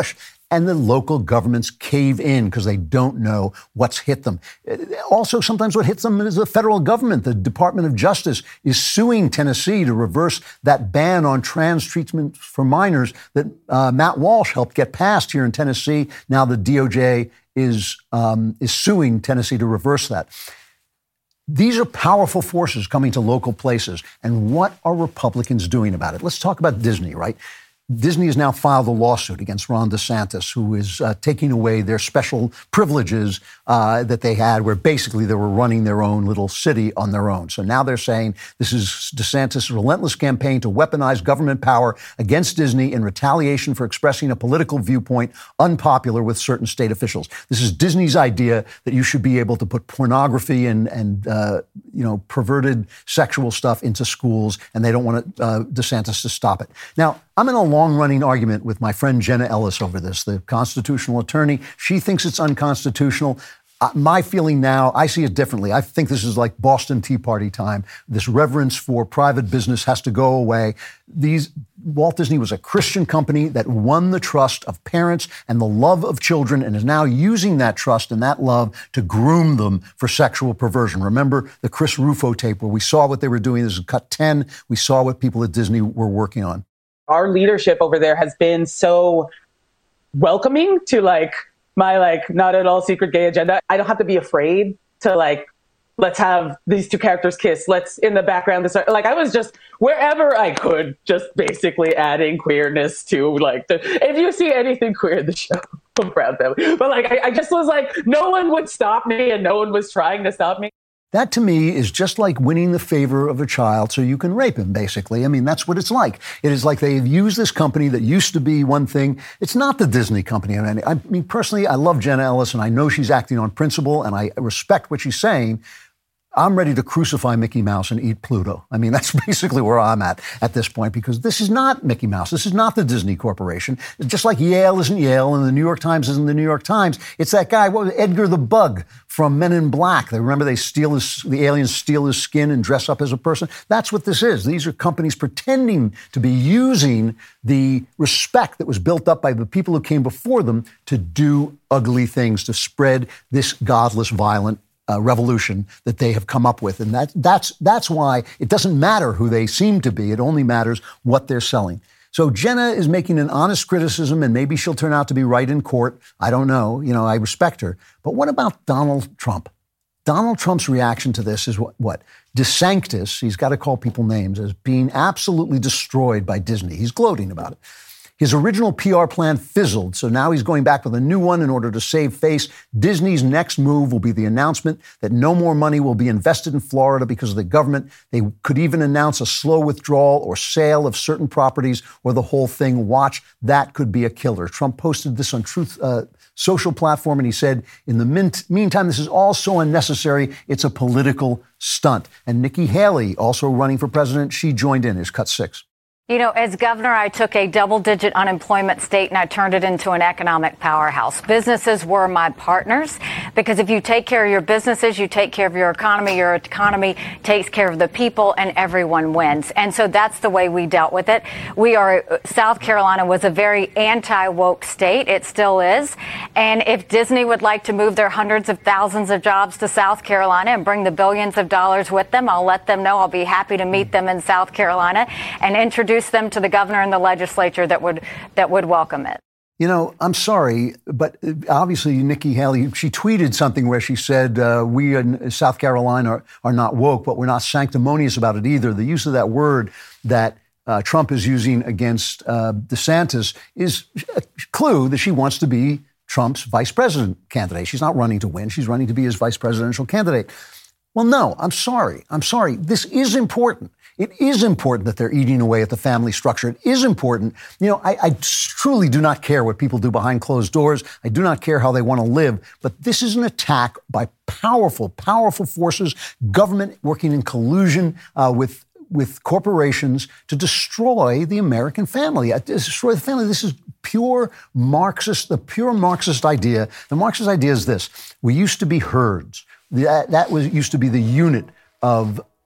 and the local governments cave in because they don't know what's hit them. Also, sometimes what hits them is the federal government. The Department of Justice is suing Tennessee to reverse that ban on trans treatment for minors that uh, Matt Walsh helped get passed here in Tennessee. Now the D O J is um, is suing Tennessee to reverse that. These are powerful forces coming to local places. And what are Republicans doing about it? Let's talk about Disney, right? Disney has now filed a lawsuit against Ron DeSantis, who is uh, taking away their special privileges uh, that they had, where basically they were running their own little city on their own. So now they're saying this is DeSantis' relentless campaign to weaponize government power against Disney in retaliation for expressing a political viewpoint unpopular with certain state officials. This is Disney's idea that you should be able to put pornography and, and uh, you know, perverted sexual stuff into schools, and they don't want uh, DeSantis to stop it. Now, I'm in a long-running argument with my friend Jenna Ellis over this, the constitutional attorney. She thinks it's unconstitutional. Uh, my feeling now, I see it differently. I think this is like Boston Tea Party time. This reverence for private business has to go away. These Walt Disney was a Christian company that won the trust of parents and the love of children and is now using that trust and that love to groom them for sexual perversion. Remember the Chris Rufo tape where we saw what they were doing. This is cut ten. We saw what people at Disney were working on. Our leadership over there has been so welcoming to like my like not at all secret gay agenda. I don't have to be afraid to like, let's have these two characters kiss. Let's in the background. This, like I was just wherever I could, just basically adding queerness to like the, if you see anything queer in the show, I'm proud family. But like, I, I just was like, no one would stop me and no one was trying to stop me. That, to me, is just like winning the favor of a child so you can rape him, basically. I mean, that's what it's like. It is like they've used this company that used to be one thing. It's not the Disney company. I mean, I mean, personally, I love Jenna Ellis, and I know she's acting on principle, and I respect what she's saying. I'm ready to crucify Mickey Mouse and eat Pluto. I mean, that's basically where I'm at at this point, because this is not Mickey Mouse. This is not the Disney Corporation. It's just like Yale isn't Yale and the New York Times isn't the New York Times. It's that guy, what was it, Edgar the Bug from Men in Black. They remember they steal his, the aliens steal his skin and dress up as a person. That's what this is. These are companies pretending to be using the respect that was built up by the people who came before them to do ugly things, to spread this godless, violent Uh, revolution that they have come up with. And that, that's, that's why it doesn't matter who they seem to be. It only matters what they're selling. So Jenna is making an honest criticism, and maybe she'll turn out to be right in court. I don't know. You know, I respect her. But what about Donald Trump? Donald Trump's reaction to this is what? what? DeSantis, he's got to call people names, as being absolutely destroyed by Disney. He's gloating about it. His original P R plan fizzled, so now he's going back with a new one in order to save face. Disney's next move will be the announcement that no more money will be invested in Florida because of the government. They could even announce a slow withdrawal or sale of certain properties or the whole thing. Watch, that could be a killer. Trump posted this on Truth uh, social platform, and he said, in the min- meantime, this is all so unnecessary, it's a political stunt. And Nikki Haley, also running for president, she joined in. Here's cut six. You know, as governor, I took a double-digit unemployment state and I turned it into an economic powerhouse. Businesses were my partners because if you take care of your businesses, you take care of your economy, your economy takes care of the people, and everyone wins. And so that's the way we dealt with it. We are, South Carolina was a very anti-woke state. It still is. And if Disney would like to move their hundreds of thousands of jobs to South Carolina and bring the billions of dollars with them, I'll let them know. I'll be happy to meet them in South Carolina and introduce them to the governor and the legislature that would that would welcome it. You know, I'm sorry, but obviously Nikki Haley, she tweeted something where she said, uh, we in South Carolina are, are not woke, but we're not sanctimonious about it either. The use of that word that uh, Trump is using against uh, DeSantis is a clue that she wants to be Trump's vice president candidate. She's not running to win. She's running to be his vice presidential candidate. Well, no, I'm sorry. I'm sorry. This is important. It is important that they're eating away at the family structure. It is important. You know, I, I truly do not care what people do behind closed doors. I do not care how they want to live. But this is an attack by powerful, powerful forces, government working in collusion uh, with with corporations to destroy the American family, uh, destroy the family. This is pure Marxist, the pure Marxist idea. The Marxist idea is this. We used to be herds. That, that was used to be the unit of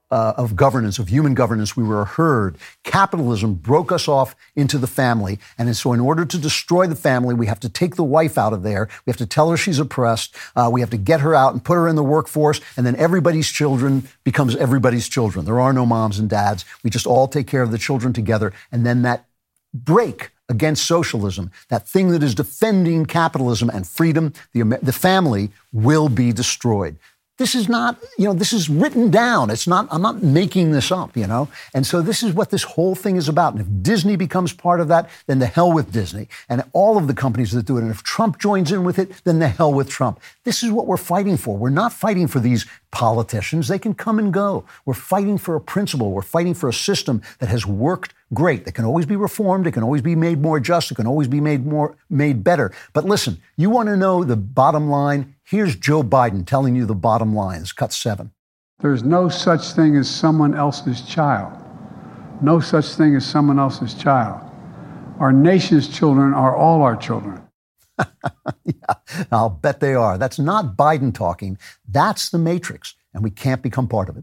uh, of governance, of human governance. We were a herd. Capitalism broke us off into the family. And so in order to destroy the family, we have to take the wife out of there. We have to tell her she's oppressed. Uh, we have to get her out and put her in the workforce. And then everybody's children becomes everybody's children. There are no moms and dads. We just all take care of the children together. And then that break against socialism, that thing that is defending capitalism and freedom, the, the family will be destroyed. This is not, you know, this is written down. It's not, I'm not making this up, you know? And so this is what this whole thing is about. And if Disney becomes part of that, then the hell with Disney and all of the companies that do it. And if Trump joins in with it, then the hell with Trump. This is what we're fighting for. We're not fighting for these politicians. They can come and go. We're fighting for a principle. We're fighting for a system that has worked great. That can always be reformed. It can always be made more just. It can always be made more, made better. But listen, you want to know the bottom line? Here's Joe Biden telling you the bottom line. It's cut seven. There's no such thing as someone else's child. No such thing as someone else's child. Our nation's children are all our children. Yeah, I'll bet they are. That's not Biden talking. That's the Matrix, and we can't become part of it.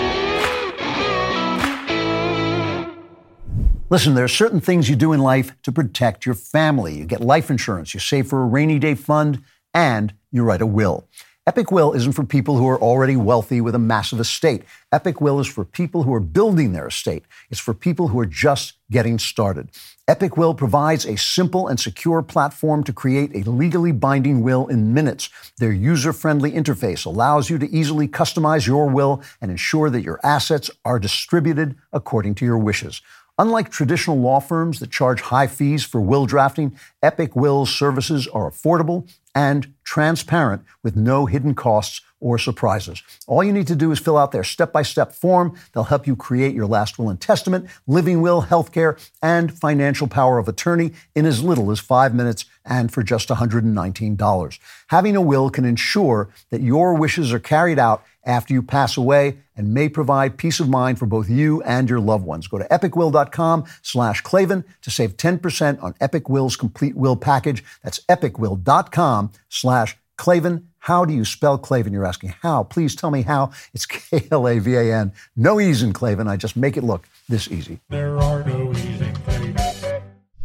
Listen, there are certain things you do in life to protect your family. You get life insurance, you save for a rainy day fund, and you write a will. Epic Will isn't for people who are already wealthy with a massive estate. Epic Will is for people who are building their estate. It's for people who are just getting started. Epic Will provides a simple and secure platform to create a legally binding will in minutes. Their user-friendly interface allows you to easily customize your will and ensure that your assets are distributed according to your wishes. Unlike traditional law firms that charge high fees for will drafting, Epic Will's services are affordable and transparent with no hidden costs or surprises. All you need to do is fill out their step-by-step form. They'll help you create your last will and testament, living will, healthcare, and financial power of attorney in as little as five minutes and for just one hundred nineteen dollars. Having a will can ensure that your wishes are carried out after you pass away and may provide peace of mind for both you and your loved ones. Go to epicwill.com slash Klavan to save ten percent on Epic Will's complete will package. That's epicwill.com slash Klavan. How do you spell Klavan? You're asking how. Please tell me how. It's K L A V A N. No ease in Klavan. I just make it look this easy. There are no ease in Klavan.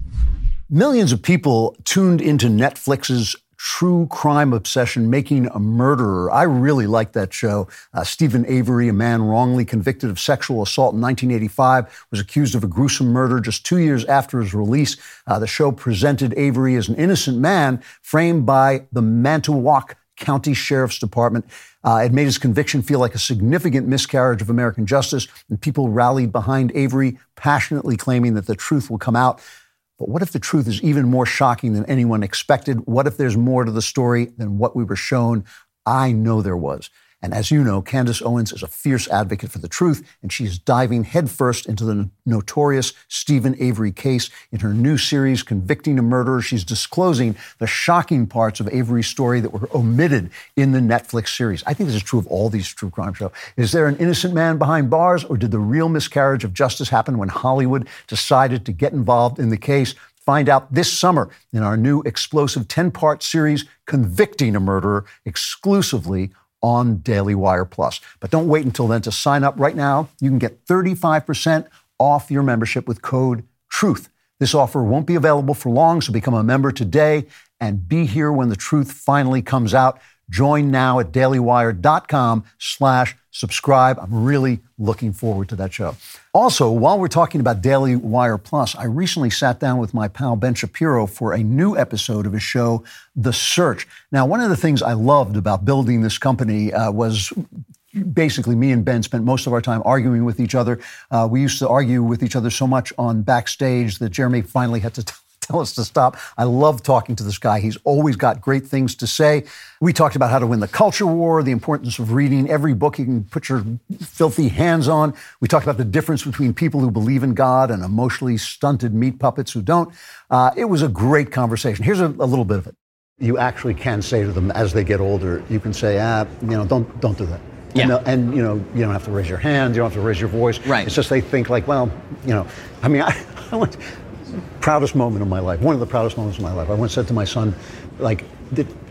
Millions of people tuned into Netflix's true crime obsession, Making a Murderer. I really like that show. Uh, Stephen Avery, a man wrongly convicted of sexual assault in nineteen eighty-five, was accused of a gruesome murder just two years after his release. Uh, the show presented Avery as an innocent man framed by the Manitowoc County Sheriff's Department. Uh, it made his conviction feel like a significant miscarriage of American justice, and people rallied behind Avery, passionately claiming that the truth will come out. But what if the truth is even more shocking than anyone expected? What if there's more to the story than what we were shown? I know there was. And as you know, Candace Owens is a fierce advocate for the truth, and she's diving headfirst into the notorious Stephen Avery case. In her new series, Convicting a Murderer, she's disclosing the shocking parts of Avery's story that were omitted in the Netflix series. I think this is true of all these true crime shows. Is there an innocent man behind bars, or did the real miscarriage of justice happen when Hollywood decided to get involved in the case? Find out this summer in our new explosive ten-part series, Convicting a Murderer, exclusively on Daily Wire Plus. But don't wait until then to sign up right now. You can get thirty-five percent off your membership with code TRUTH. This offer won't be available for long, so become a member today and be here when the truth finally comes out. Join now at dailywire.com slash subscribe. I'm really looking forward to that show. Also, while we're talking about Daily Wire Plus, I recently sat down with my pal Ben Shapiro for a new episode of his show, The Search. Now, one of the things I loved about building this company uh, was basically me and Ben spent most of our time arguing with each other. Uh, we used to argue with each other so much on Backstage that Jeremy finally had to t- tell us to stop. I love talking to this guy. He's always got great things to say. We talked about how to win the culture war, the importance of reading every book you can put your filthy hands on. We talked about the difference between people who believe in God and emotionally stunted meat puppets who don't. Uh, it was a great conversation. Here's a, a little bit of it. You actually can say to them as they get older, you can say, ah, you know, don't don't do that. Yeah. And, and, you know, you don't have to raise your hands, you don't have to raise your voice. Right. It's just they think like, well, you know, I mean, I, I went, proudest moment of my life, one of the proudest moments of my life. I once said to my son, like,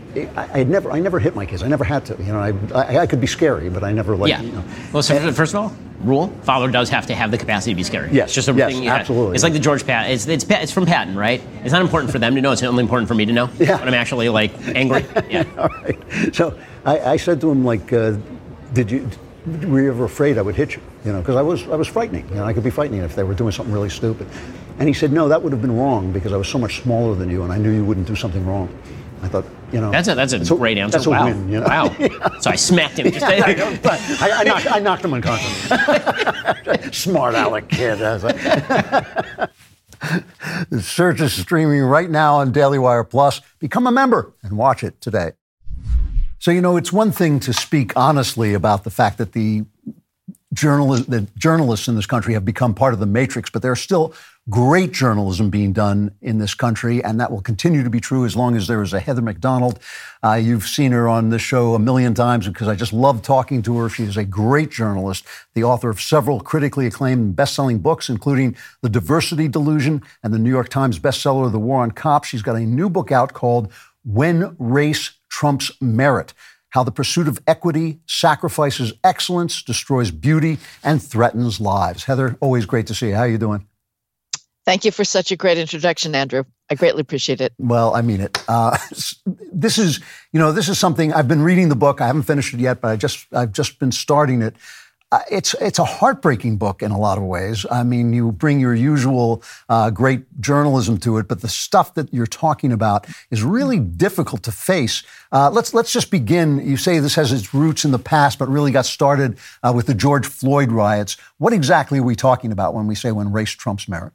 I, I had never, I never hit my kids. I never had to. You know, I, I, I could be scary, but I never like. Yeah. You know. Well, so and, first of all, rule: father does have to have the capacity to be scary. Yes. It's just a yes, thing. You absolutely. Have. It's like the George Patton. It's it's it's from Patton, right? It's not important for them to know. It's only important for me to know. Yeah. When I'm actually like angry. Yeah. All right. So I, I said to him, like, uh, did you? Were you ever afraid I would hit you? You know, because I was I was frightening. You know, I could be frightening if they were doing something really stupid. And he said, no, that would have been wrong because I was so much smaller than you, and I knew you wouldn't do something wrong. I thought, you know, that's a that's a that's great a, answer. That's wow, a win, you know? Wow. Yeah. So I smacked him. Just yeah, I, I, I, knocked, I knocked him unconscious. Smart aleck kid. The Search is streaming right now on Daily Wire Plus. Become a member and watch it today. So, you know, it's one thing to speak honestly about the fact that the journalists, the journalists in this country have become part of the matrix, but there's still great journalism being done in this country, and that will continue to be true as long as there is a Heather McDonald. Uh, you've seen her on this show a million times because I just love talking to her. She is a great journalist, the author of several critically acclaimed and best-selling books, including The Diversity Delusion and the New York Times bestseller, The War on Cops. She's got a new book out called When Race Trumps Merit: How the Pursuit of Equity Sacrifices Excellence, Destroys Beauty, and Threatens Lives. Heather, always great to see you. How are you doing? Thank you for such a great introduction, Andrew. I greatly appreciate it. Well, I mean it. Uh, this is, you know, this is something I've been reading the book. I haven't finished it yet, but I just, I've just been starting it. Uh, it's, it's a heartbreaking book in a lot of ways. I mean, you bring your usual uh, great journalism to it, but the stuff that you're talking about is really difficult to face. Uh, let's, let's just begin. You say this has its roots in the past, but really got started uh, with the George Floyd riots. What exactly are we talking about when we say when race trumps merit?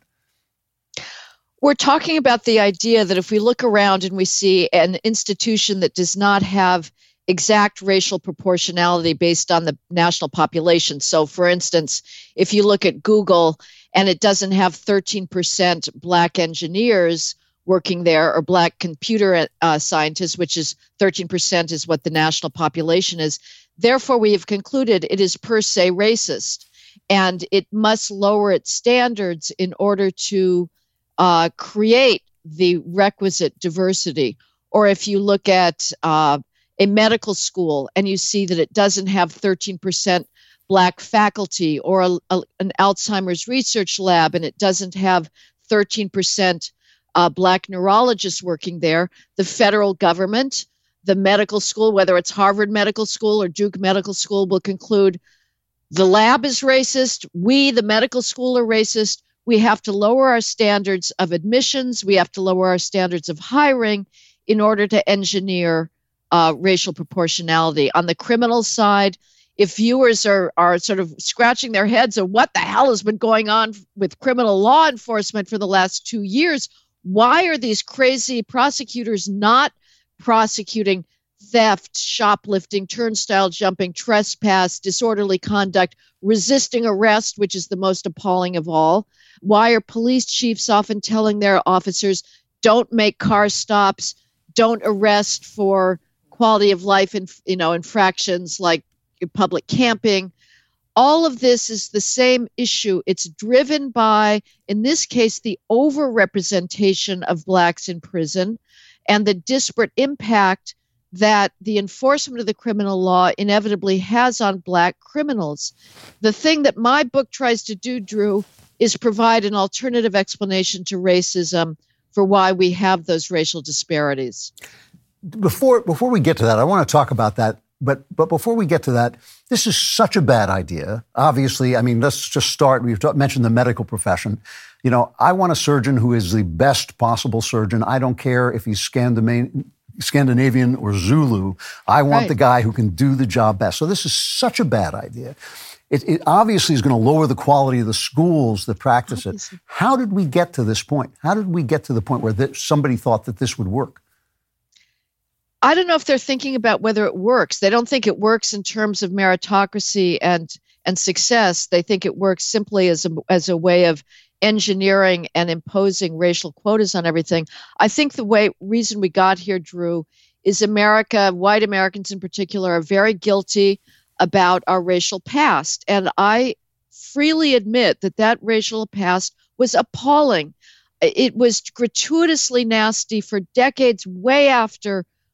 We're talking about the idea that if we look around and we see an institution that does not have exact racial proportionality based on the national population. So, for instance, if you look at Google and it doesn't have thirteen percent Black engineers working there or Black computer uh, scientists, which is thirteen percent is what the national population is. Therefore, we have concluded it is per se racist, and it must lower its standards in order to Uh, create the requisite diversity. Or if you look at uh, a medical school and you see that it doesn't have thirteen percent Black faculty, or a, a, an Alzheimer's research lab and it doesn't have thirteen percent uh, Black neurologists working there, the federal government, the medical school, whether it's Harvard Medical School or Duke Medical School, will conclude the lab is racist, we, the medical school, are racist. We have to lower our standards of admissions. We have to lower our standards of hiring in order to engineer uh, racial proportionality. On the criminal side, if viewers are, are sort of scratching their heads of what the hell has been going on with criminal law enforcement for the last two years, why are these crazy prosecutors not prosecuting theft, shoplifting, turnstile jumping, trespass, disorderly conduct, resisting arrest, which is the most appalling of all? Why are police chiefs often telling their officers, don't make car stops, don't arrest for quality of life and, you know, infractions like public camping? All of this is the same issue. It's driven by, in this case, the overrepresentation of Blacks in prison and the disparate impact that the enforcement of the criminal law inevitably has on Black criminals. The thing that my book tries to do, Drew, is provide an alternative explanation to racism for why we have those racial disparities. Before before we get to that, I want to talk about that. But but before we get to that, this is such a bad idea. Obviously, I mean, let's just start. We've t- mentioned the medical profession. You know, I want a surgeon who is the best possible surgeon. I don't care if he's Scandinavian. Scandinavian or Zulu. I want Right. the guy who can do the job best. So this is such a bad idea. It, it obviously is going to lower the quality of the schools that practice it. How did we get to this point? How did we get to the point where th- somebody thought that this would work? I don't know if they're thinking about whether it works. They don't think it works in terms of meritocracy and and success. They think it works simply as a, as a way of engineering and imposing racial quotas on everything. I think the way reason we got here, Drew, is America, white Americans in particular, are very guilty about our racial past. And I freely admit that that racial past was appalling. It was gratuitously nasty for decades, way after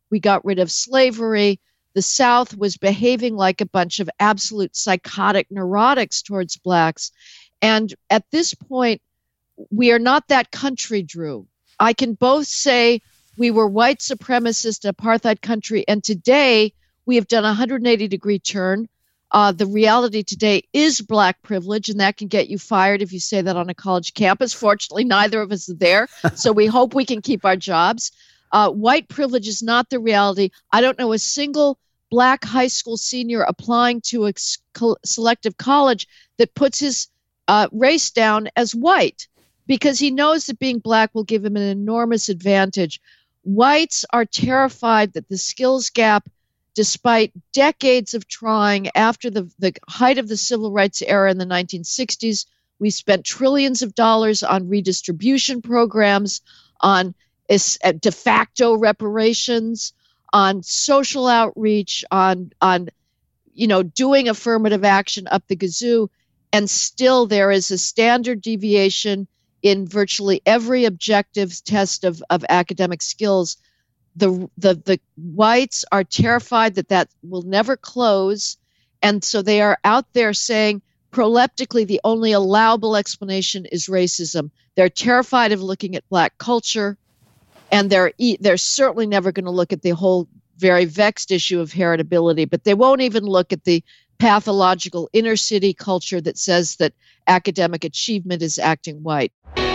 We got rid of slavery. The South was behaving like a bunch of absolute psychotic neurotics towards blacks. And at this point, we are not that country, Drew. I can both say we were white supremacist apartheid country, and today we have done a one hundred eighty degree turn. Uh, the reality today is black privilege, and that can get you fired if you say that on a college campus. Fortunately, neither of us are there, so we hope we can keep our jobs. Uh, white privilege is not the reality. I don't know a single black high school senior applying to a selective college that puts his uh, race down as white, because he knows that being black will give him an enormous advantage. Whites are terrified that the skills gap, despite decades of trying after the, the height of the civil rights era in the nineteen sixties, we spent trillions of dollars on redistribution programs, on de facto reparations, on social outreach, on, on you know, doing affirmative action up the gazoo, and still there is a standard deviation in virtually every objective test of, of academic skills. The, the the whites are terrified that that will never close, and so they are out there saying proleptically the only allowable explanation is racism. They're terrified of looking at black culture, and they're they're certainly never going to look at the whole very vexed issue of heritability, but they won't even look at the pathological inner city culture that says that academic achievement is acting white.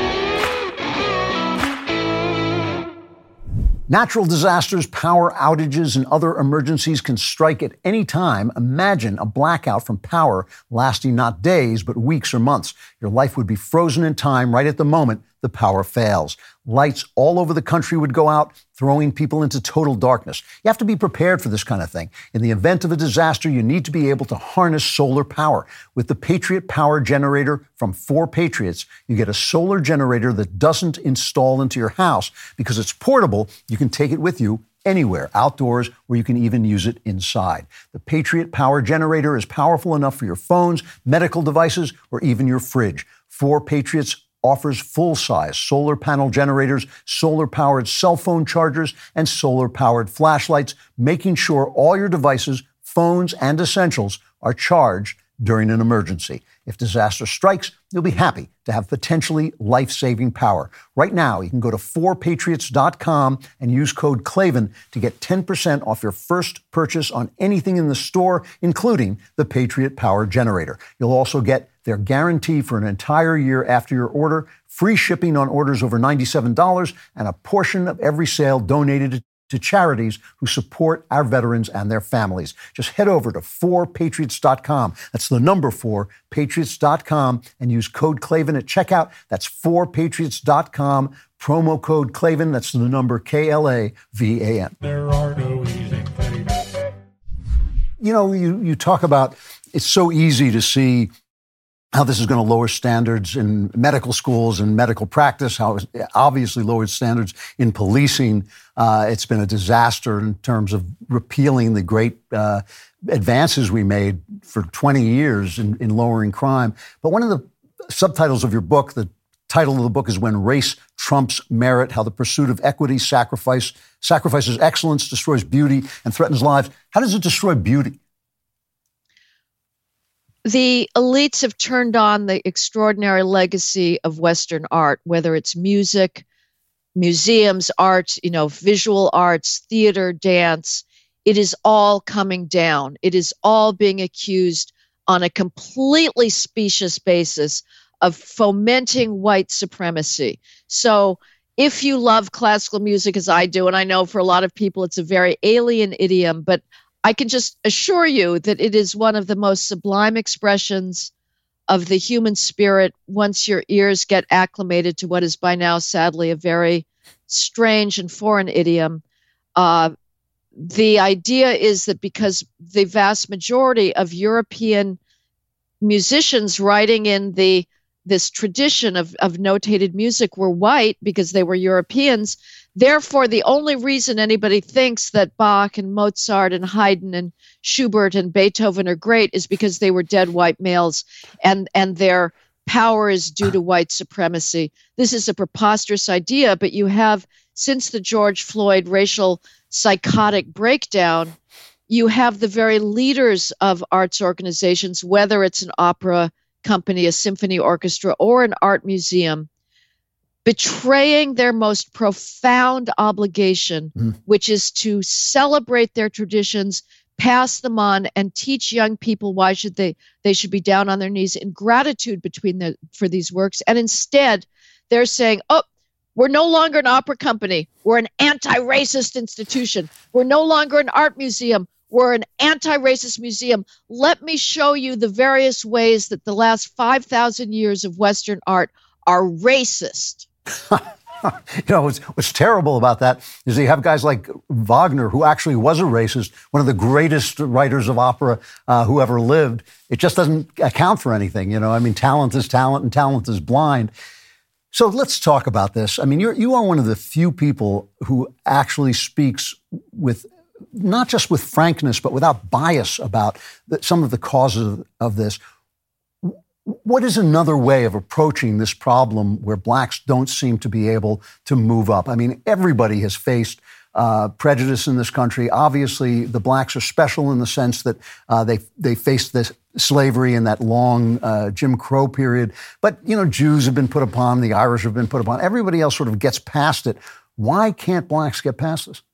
Natural disasters, power outages, and other emergencies can strike at any time. Imagine a blackout from power lasting not days, but weeks or months. Your life would be frozen in time right at the moment the power fails. Lights all over the country would go out, throwing people into total darkness. You have to be prepared for this kind of thing. In the event of a disaster, you need to be able to harness solar power. With the Patriot Power Generator from four Patriots, you get a solar generator that doesn't install into your house. Because it's portable, you can take it with you anywhere, outdoors, or you can even use it inside. The Patriot Power Generator is powerful enough for your phones, medical devices, or even your fridge. Four Patriots offers full-size solar panel generators, solar-powered cell phone chargers, and solar-powered flashlights, making sure all your devices, phones, and essentials are charged during an emergency. If disaster strikes, you'll be happy to have potentially life-saving power. Right now, you can go to four patriots dot com and use code Klavan to get ten percent off your first purchase on anything in the store, including the Patriot Power Generator. You'll also get their guarantee for an entire year after your order, free shipping on orders over ninety-seven dollars, and a portion of every sale donated to charities who support our veterans and their families. Just head over to four patriots dot com. That's the number four, patriots dot com, and use code Klavan at checkout. That's four patriots dot com, promo code Klavan. That's the number K L A V A N. There are no easy things. You know, you, you talk about it's so easy to see how this is going to lower standards in medical schools and medical practice, how it's obviously lowered standards in policing. Uh, it's been a disaster in terms of repealing the great uh, advances we made for twenty years in, in lowering crime. But one of the subtitles of your book, the title of the book is When Race Trumps Merit, How the Pursuit of Equity sacrifice, sacrifices excellence, destroys beauty, and threatens lives. How does it destroy beauty? The elites have turned on the extraordinary legacy of Western art, whether it's music, museums, art, you know, visual arts, theater, dance. It is all coming down. It is all being accused on a completely specious basis of fomenting white supremacy. So if you love classical music as I do, and I know for a lot of people it's a very alien idiom, but I can just assure you that it is one of the most sublime expressions of the human spirit once your ears get acclimated to what is by now, sadly, a very strange and foreign idiom. Uh, the idea is that because the vast majority of European musicians writing in the this tradition of, of notated music were white because they were Europeans. Therefore, the only reason anybody thinks that Bach and Mozart and Haydn and Schubert and Beethoven are great is because they were dead white males, and, and their power is due to white supremacy. This is a preposterous idea, but you have, since the George Floyd racial psychotic breakdown, you have the very leaders of arts organizations, whether it's an opera company, a symphony orchestra, or an art museum, betraying their most profound obligation, mm. which is to celebrate their traditions, pass them on, and teach young people why should they they should be down on their knees in gratitude between the, for these works. And instead, they're saying, oh, we're no longer an opera company. We're an anti-racist institution. We're no longer an art museum. We're an anti-racist museum. Let me show you the various ways that the last five thousand years of Western art are racist. You know, what's, what's terrible about that is you have guys like Wagner, who actually was a racist, one of the greatest writers of opera uh, who ever lived. It just doesn't account for anything. You know, I mean, talent is talent and talent is blind. So let's talk about this. I mean, you're, you are one of the few people who actually speaks with not just with frankness, but without bias about the, some of the causes of, of this. What is another way of approaching this problem where blacks don't seem to be able to move up? I mean, everybody has faced uh, prejudice in this country. Obviously, the blacks are special in the sense that uh, they they faced this slavery in that long uh, Jim Crow period. But, you know, Jews have been put upon, the Irish have been put upon. Everybody else sort of gets past it. Why can't blacks get past this?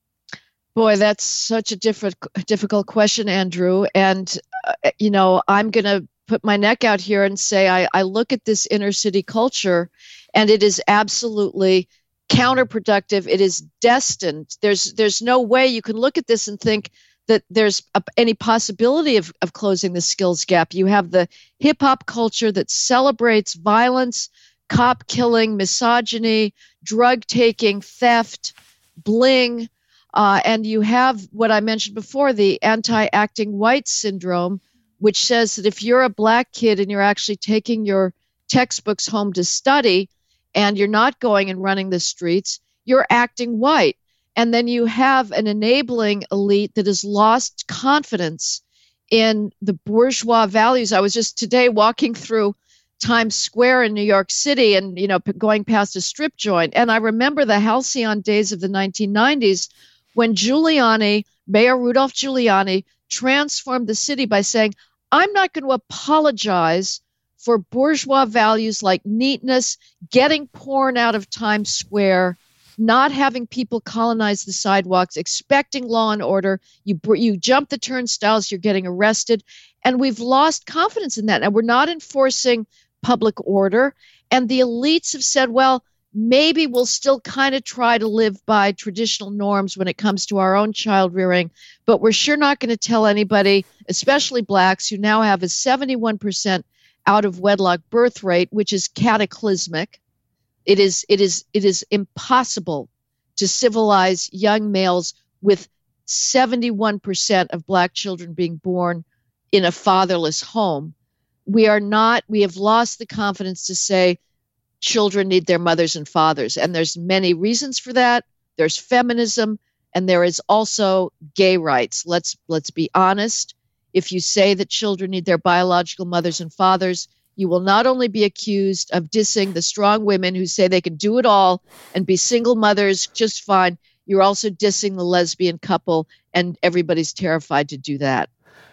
Boy, that's such a different, difficult question, Andrew. And, uh, you know, I'm going to put my neck out here and say I, I look at this inner city culture and it is absolutely counterproductive. It is destined. There's there's no way you can look at this and think that there's a, any possibility of, of closing the skills gap. You have the hip hop culture that celebrates violence, cop killing, misogyny, drug taking, theft, bling. Uh, and you have what I mentioned before, the anti-acting white syndrome, which says that if you're a black kid and you're actually taking your textbooks home to study and you're not going and running the streets, you're acting white. And then you have an enabling elite that has lost confidence in the bourgeois values. I was just today walking through Times Square in New York City and, you know, p- going past a strip joint. And I remember the halcyon days of the nineteen nineties when Giuliani, Mayor Rudolph Giuliani, transformed the city by saying, I'm not going to apologize for bourgeois values like neatness, getting porn out of Times Square, not having people colonize the sidewalks, expecting law and order. You you jump the turnstiles, you're getting arrested. And we've lost confidence in that. And we're not enforcing public order. And the elites have said, well, maybe we'll still kind of try to live by traditional norms when it comes to our own child rearing, but we're sure not going to tell anybody, especially blacks, who now have a seventy-one percent out of wedlock birth rate, which is cataclysmic. It is, it is, it is impossible to civilize young males with seventy-one percent of black children being born in a fatherless home. We are not, we have lost the confidence to say, children need their mothers and fathers. And there's many reasons for that. There's feminism, and there is also gay rights. Let's let's be honest. If you say that children need their biological mothers and fathers, you will not only be accused of dissing the strong women who say they can do it all and be single mothers just fine. You're also dissing the lesbian couple, and everybody's terrified to do that.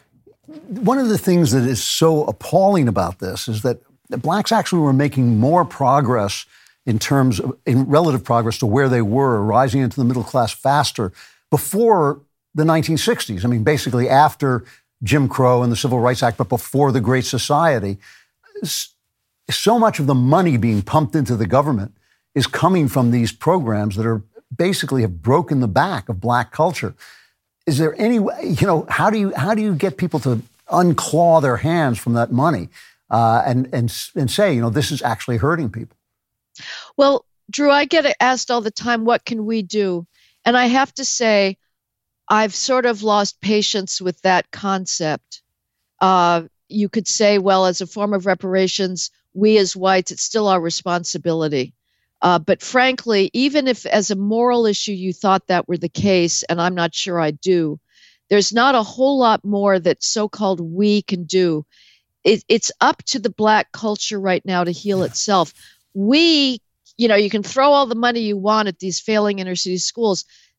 One of the things that is so appalling about this is that the blacks actually were making more progress in terms of in relative progress to where they were, rising into the middle class faster before the nineteen sixties. I mean, basically after Jim Crow and the Civil Rights Act, but before the Great Society. So much of the money being pumped into the government is coming from these programs that are basically have broken the back of black culture. Is there any way, you know, how do you how do you get people to unclaw their hands from that money? Uh, and and and say, you know, this is actually hurting people? Well, Drew, I get asked all the time, what can we do? And I have to say, I've sort of lost patience with that concept. Uh, you could say, well, as a form of reparations, we as whites, it's still our responsibility. Uh, but frankly, even if as a moral issue you thought that were the case, and I'm not sure I do, there's not a whole lot more that so-called we can do. It, it's up to the black culture right now to heal itself. We, you know, you can throw all the money you want at these failing inner city schools.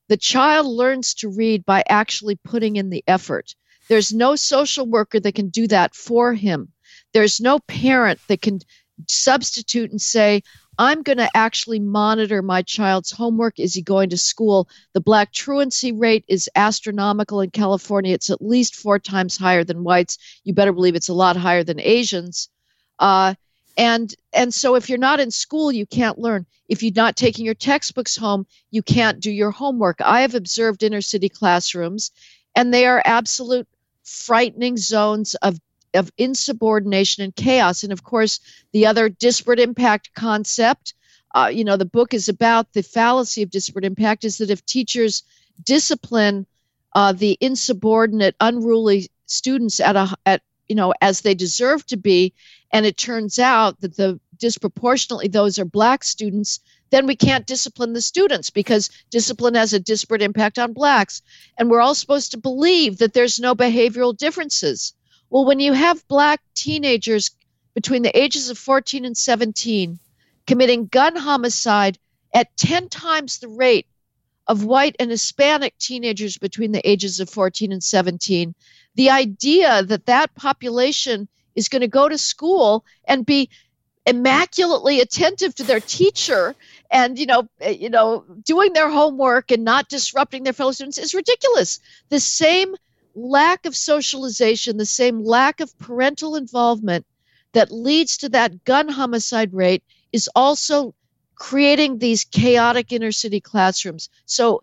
The child learns to read by actually putting in the effort. There's no social worker that can do that for him. There's no parent that can substitute and say, I'm going to actually monitor my child's homework. Is he going to school? The black truancy rate is astronomical in California. It's at least four times higher than whites. You better believe it's a lot higher than Asians. Uh, and and so if you're not in school, you can't learn. If you're not taking your textbooks home, you can't do your homework. I have observed inner city classrooms, and they are absolute frightening zones of of insubordination and chaos. And of course, the other disparate impact concept, uh, you know, the book is about the fallacy of disparate impact, is that if teachers discipline uh, the insubordinate, unruly students at a, at, you know, as they deserve to be, and it turns out that the disproportionately those are black students, then we can't discipline the students because discipline has a disparate impact on blacks. And we're all supposed to believe that there's no behavioral differences. Well, when you have black teenagers between the ages of fourteen and seventeen committing gun homicide at ten times the rate of white and Hispanic teenagers between the ages of fourteen and seventeen, the idea that that population is going to go to school and be immaculately attentive to their teacher and, you know, you know, doing their homework and not disrupting their fellow students is ridiculous. The same lack of socialization, the same lack of parental involvement that leads to that gun homicide rate is also creating these chaotic inner city classrooms. So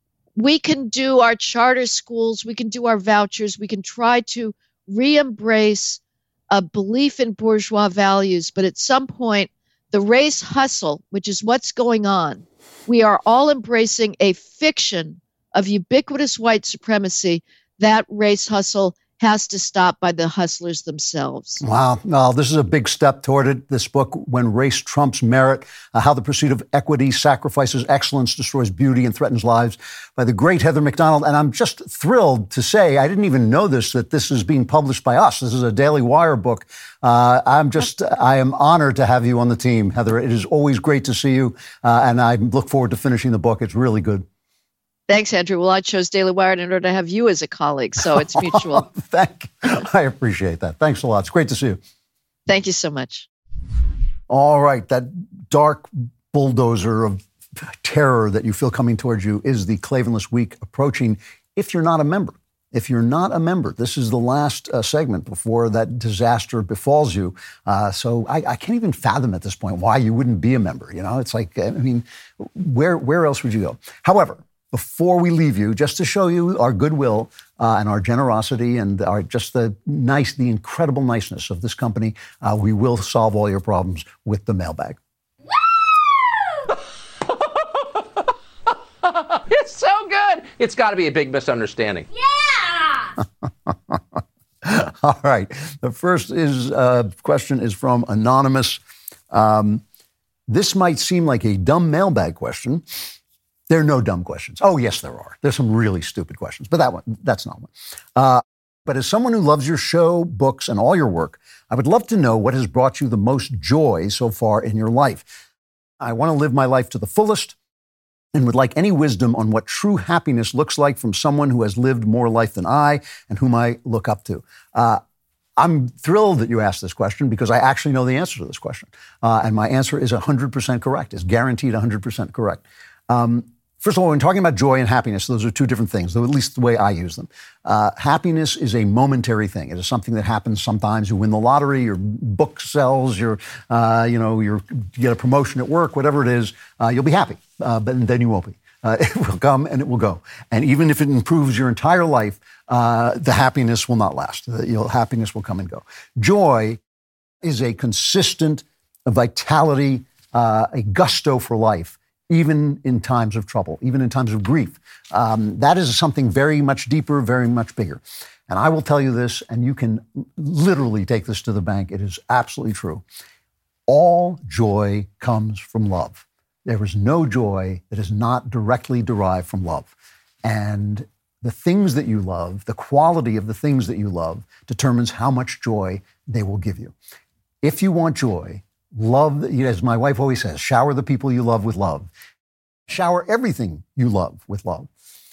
we can do our charter schools, we can do our vouchers, we can try to re-embrace a belief in bourgeois values, but at some point, the race hustle, which is what's going on, we are all embracing a fiction of ubiquitous white supremacy. That race hustle has to stop by the hustlers themselves. Wow. Well, this is a big step toward it. This book, When Race Trumps Merit, uh, How the Pursuit of Equity Sacrifices Excellence, Destroys Beauty, and Threatens Lives, by the great Heather Mac Donald. And I'm just thrilled to say, I didn't even know this, that this is being published by us. This is a Daily Wire book. Uh, I'm just, I am honored to have you on the team, Heather. It is always great to see you. Uh, and I look forward to finishing the book. It's really good. Thanks, Andrew. Well, I chose Daily Wire in order to have you as a colleague, so it's mutual. Thank you. I appreciate that. Thanks a lot. It's great to see you. Thank you so much. All right. That dark bulldozer of terror that you feel coming towards you is the Klavanless Week approaching. If you're not a member, if you're not a member, this is the last uh, segment before that disaster befalls you. Uh, so I, I can't even fathom at this point why you wouldn't be a member. You know, it's like, I mean, where where else would you go? However, before we leave you, just to show you our goodwill uh, and our generosity and our just the nice, the incredible niceness of this company, uh, we will solve all your problems with the mailbag. It's so good. It's got to be a big misunderstanding. Yeah. All right. The first is uh, question is from Anonymous. Um, this might seem like a dumb mailbag question. There are no dumb questions. Oh, yes, there are. There's some really stupid questions, but that one, that's not one. Uh, but as someone who loves your show, books, and all your work, I would love to know what has brought you the most joy so far in your life. I want to live my life to the fullest and would like any wisdom on what true happiness looks like from someone who has lived more life than I and whom I look up to. Uh, I'm thrilled that you asked this question because I actually know the answer to this question. Uh, and my answer is one hundred percent correct. It's guaranteed one hundred percent correct. Um, First of all, when talking about joy and happiness, those are two different things, though at least the way I use them. Uh, happiness is a momentary thing. It is something that happens sometimes. You win the lottery, your book sells, your, uh, you know, you're, you get a promotion at work, whatever it is, uh, you'll be happy, uh, but then you won't be. Uh, it will come and it will go. And even if it improves your entire life, uh, the happiness will not last. The you'll, happiness will come and go. Joy is a consistent a vitality, uh, a gusto for life, even in times of trouble, even in times of grief. Um, that is something very much deeper, very much bigger. And I will tell you this, and you can literally take this to the bank. It is absolutely true. All joy comes from love. There is no joy that is not directly derived from love. And the things that you love, the quality of the things that you love, determines how much joy they will give you. If you want joy, love, as my wife always says, shower the people you love with love. Shower everything you love with love.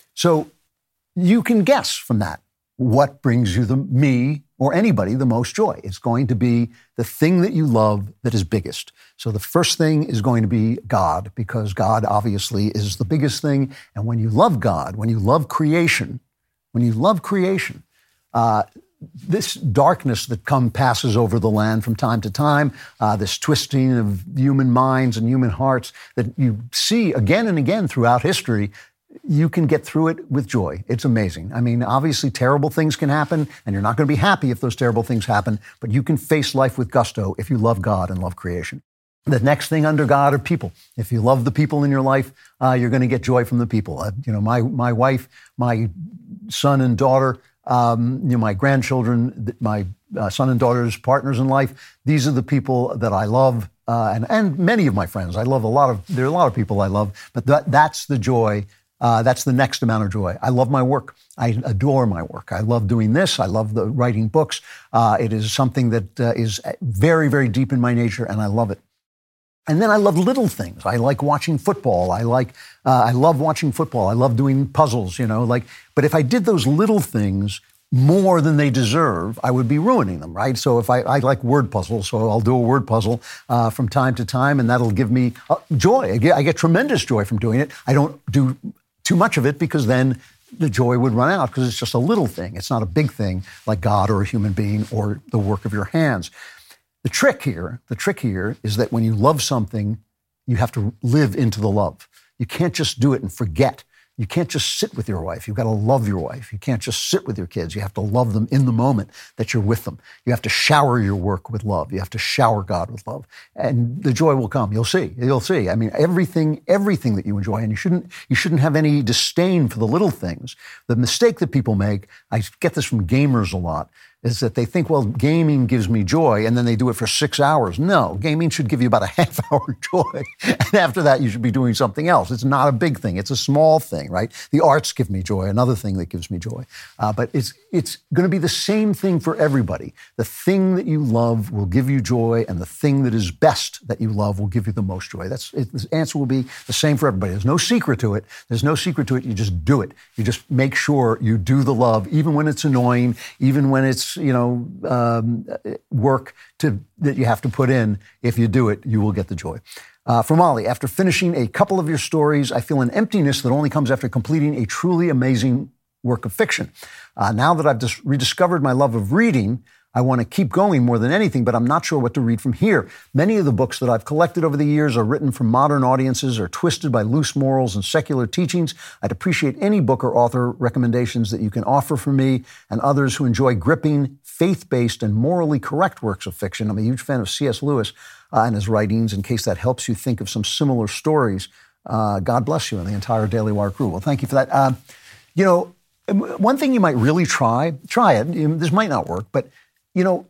So you can guess from that what brings you, the me or anybody, the most joy. It's going to be the thing that you love that is biggest. So the first thing is going to be God, because God obviously is the biggest thing. And when you love God, when you love creation, when you love creation, uh, this darkness that come passes over the land from time to time, uh, this twisting of human minds and human hearts that you see again and again throughout history, you can get through it with joy. It's amazing. I mean, obviously terrible things can happen, and you're not going to be happy if those terrible things happen, but you can face life with gusto if you love God and love creation. The next thing under God are people. If you love the people in your life, uh, you're going to get joy from the people. Uh, you know, my my wife, my son and daughter, Um, you know, my grandchildren, my uh, son and daughter's partners in life, these are the people that I love, uh, and, and many of my friends. I love a lot of, there are a lot of people I love, but that, that's the joy, uh, that's the next amount of joy. I love my work. I adore my work. I love doing this. I love the writing books. Uh, it is something that uh, is very, very deep in my nature, and I love it. And then I love little things. I like watching football. I like, uh, I love watching football. I love doing puzzles, you know, like, but if I did those little things more than they deserve, I would be ruining them, right? So if I, I like word puzzles, so I'll do a word puzzle uh, from time to time, and that'll give me uh, joy. I get, I get tremendous joy from doing it. I don't do too much of it because then the joy would run out because it's just a little thing. It's not a big thing like God or a human being or the work of your hands. The trick here, the trick here is that when you love something, you have to live into the love. You can't just do it and forget. You can't just sit with your wife. You've got to love your wife. You can't just sit with your kids. You have to love them in the moment that you're with them. You have to shower your work with love. You have to shower God with love. And the joy will come. You'll see. You'll see. I mean, everything, everything that you enjoy, and you shouldn't, you shouldn't have any disdain for the little things. The mistake that people make, I get this from gamers a lot, is that they think, well, gaming gives me joy, and then they do it for six hours. No, gaming should give you about a half hour joy. And after that, you should be doing something else. It's not a big thing. It's a small thing, right? The arts give me joy, another thing that gives me joy. Uh, but it's it's going to be the same thing for everybody. The thing that you love will give you joy, and the thing that is best that you love will give you the most joy. That's it, the answer will be the same for everybody. There's no secret to it. There's no secret to it. You just do it. You just make sure you do the love, even when it's annoying, even when it's, you know, um, work to that you have to put in. If you do it, you will get the joy. Uh, from Ollie, after finishing a couple of your stories, I feel an emptiness that only comes after completing a truly amazing work of fiction. Uh, now that I've just rediscovered my love of reading, I want to keep going more than anything, but I'm not sure what to read from here. Many of the books that I've collected over the years are written for modern audiences or twisted by loose morals and secular teachings. I'd appreciate any book or author recommendations that you can offer for me and others who enjoy gripping, faith-based, and morally correct works of fiction. I'm a huge fan of C S Lewis uh, and his writings, in case that helps you think of some similar stories. Uh, God bless you and the entire Daily Wire crew. Well, thank you for that. Uh, you know, one thing you might really try, try it, you know, this might not work, but you know,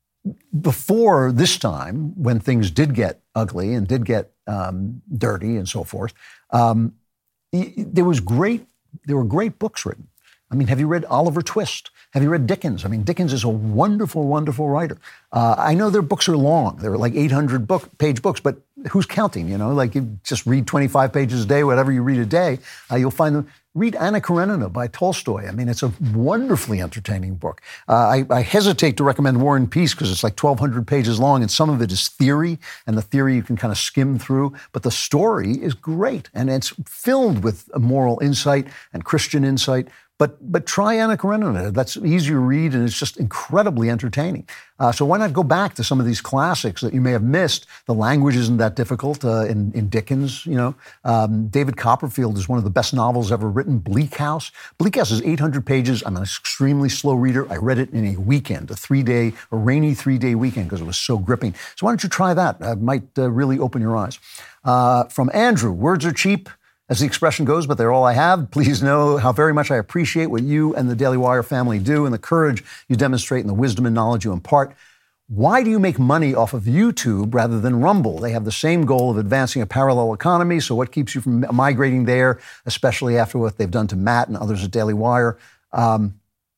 before this time, when things did get ugly and did get um, dirty and so forth, um, there was great. There were great books written. I mean, have you read Oliver Twist? Have you read Dickens? I mean, Dickens is a wonderful, wonderful writer. Uh, I know their books are long. They're like eight hundred book page books, but who's counting? You know, like you just read twenty-five pages a day, whatever you read a day, uh, you'll find them. Read Anna Karenina by Tolstoy. I mean, it's a wonderfully entertaining book. Uh, I, I hesitate to recommend War and Peace because it's like twelve hundred pages long, and some of it is theory, and the theory you can kind of skim through. But the story is great, and it's filled with moral insight and Christian insight. But but try Anna Karenina. That's easy to read, and it's just incredibly entertaining. Uh, so why not go back to some of these classics that you may have missed? The language isn't that difficult uh, in, in Dickens. You know, um, David Copperfield is one of the best novels ever written. Bleak House. Bleak House is eight hundred pages. I'm an extremely slow reader. I read it in a weekend, a three-day, a rainy three-day weekend because it was so gripping. So why don't you try that? It might uh, really open your eyes. Uh, from Andrew, words are cheap, as the expression goes, but they're all I have. Please know how very much I appreciate what you and the Daily Wire family do and the courage you demonstrate and the wisdom and knowledge you impart. Why do you make money off of YouTube rather than Rumble? They have the same goal of advancing a parallel economy, so what keeps you from migrating there, especially after what they've done to Matt and others at Daily Wire? Um,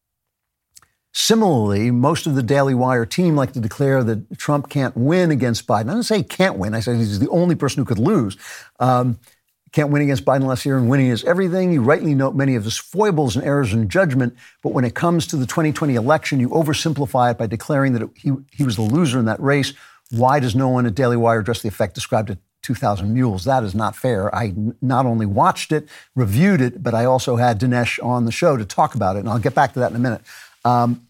Similarly, most of the Daily Wire team like to declare that Trump can't win against Biden. I don't say he can't win. I say he's the only person who could lose. Um, can't win against Biden unless you're in winning is everything. You rightly note many of his foibles and errors in judgment, but when it comes to the twenty twenty election, you oversimplify it by declaring that it, he, he was the loser in that race. Why does no one at Daily Wire address the effect described at two thousand Mules? That is not fair. I n- not only watched it, reviewed it, but I also had Dinesh on the show to talk about it, and I'll get back to that in a minute. Um,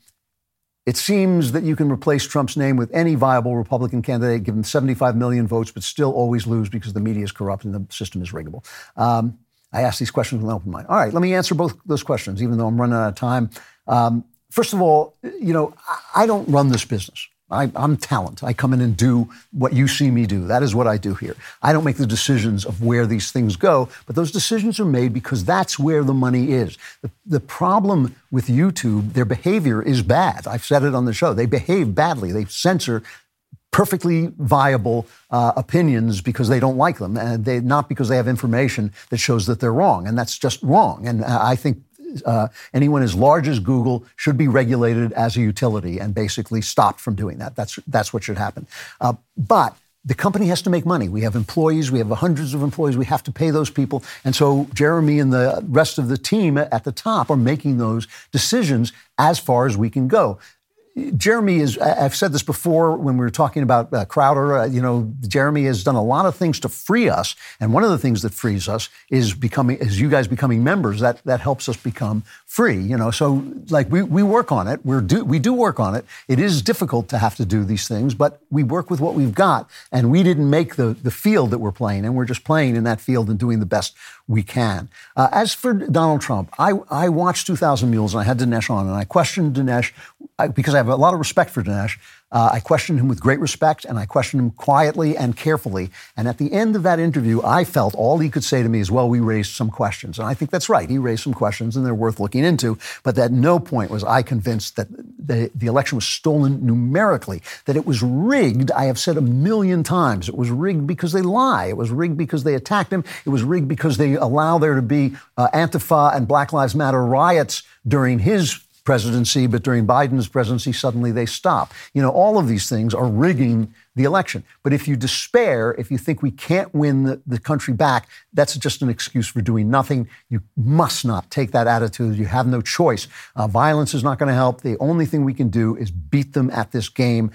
It seems that you can replace Trump's name with any viable Republican candidate, give them seventy-five million votes, but still always lose because the media is corrupt and the system is riggable. Um, I ask these questions with an open mind. All right, let me answer both those questions, even though I'm running out of time. Um, first of all, you know, I, I don't run this business. I, I'm talent. I come in and do what you see me do. That is what I do here. I don't make the decisions of where these things go, but those decisions are made because that's where the money is. The, the problem with YouTube, their behavior is bad. I've said it on the show. They behave badly. They censor perfectly viable uh, opinions because they don't like them, and they not because they have information that shows that they're wrong, and that's just wrong. And uh, I think Uh, anyone as large as Google should be regulated as a utility and basically stopped from doing that. That's that's what should happen. Uh, but the company has to make money. We have employees. We have hundreds of employees. We have to pay those people. And so Jeremy and the rest of the team at the top are making those decisions as far as we can go. Jeremy is, I've said this before when we were talking about uh, Crowder, uh, you know, Jeremy has done a lot of things to free us. And one of the things that frees us is becoming, is you guys becoming members. That that helps us become free, you know. So like we, we work on it. We're do, we do work on it. It is difficult to have to do these things, but we work with what we've got. And we didn't make the, the field that we're playing. And we're just playing in that field and doing the best we can. Uh, as for Donald Trump, I, I watched two thousand Mules and I had Dinesh on and I questioned Dinesh I, because I have a lot of respect for Dinesh. Uh, I questioned him with great respect and I questioned him quietly and carefully. And at the end of that interview, I felt all he could say to me is, well, we raised some questions. And I think that's right. He raised some questions and they're worth looking into. But at no point was I convinced that the, the election was stolen numerically, that it was rigged. I have said a million times it was rigged because they lie. It was rigged because they attacked him. It was rigged because they allow there to be uh, Antifa and Black Lives Matter riots during his presidency, but during Biden's presidency, suddenly they stop. You know, all of these things are rigging the election. But if you despair, if you think we can't win the, the country back, that's just an excuse for doing nothing. You must not take that attitude. You have no choice. Uh, violence is not going to help. The only thing we can do is beat them at this game.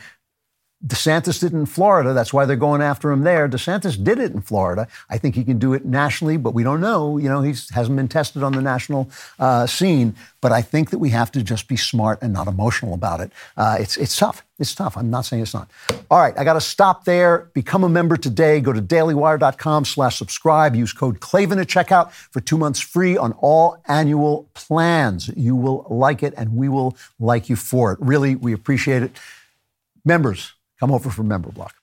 DeSantis did it in Florida. That's why they're going after him there. DeSantis did it in Florida. I think he can do it nationally, but we don't know. You know, he hasn't been tested on the national uh, scene. But I think that we have to just be smart and not emotional about it. Uh, it's it's tough. It's tough. I'm not saying it's not. All right, I got to stop there. Become a member today. Go to dailywire.com slash subscribe. Use code Klavan at checkout for two months free on all annual plans. You will like it, and we will like you for it. Really, we appreciate it. Members, come over for Member Block.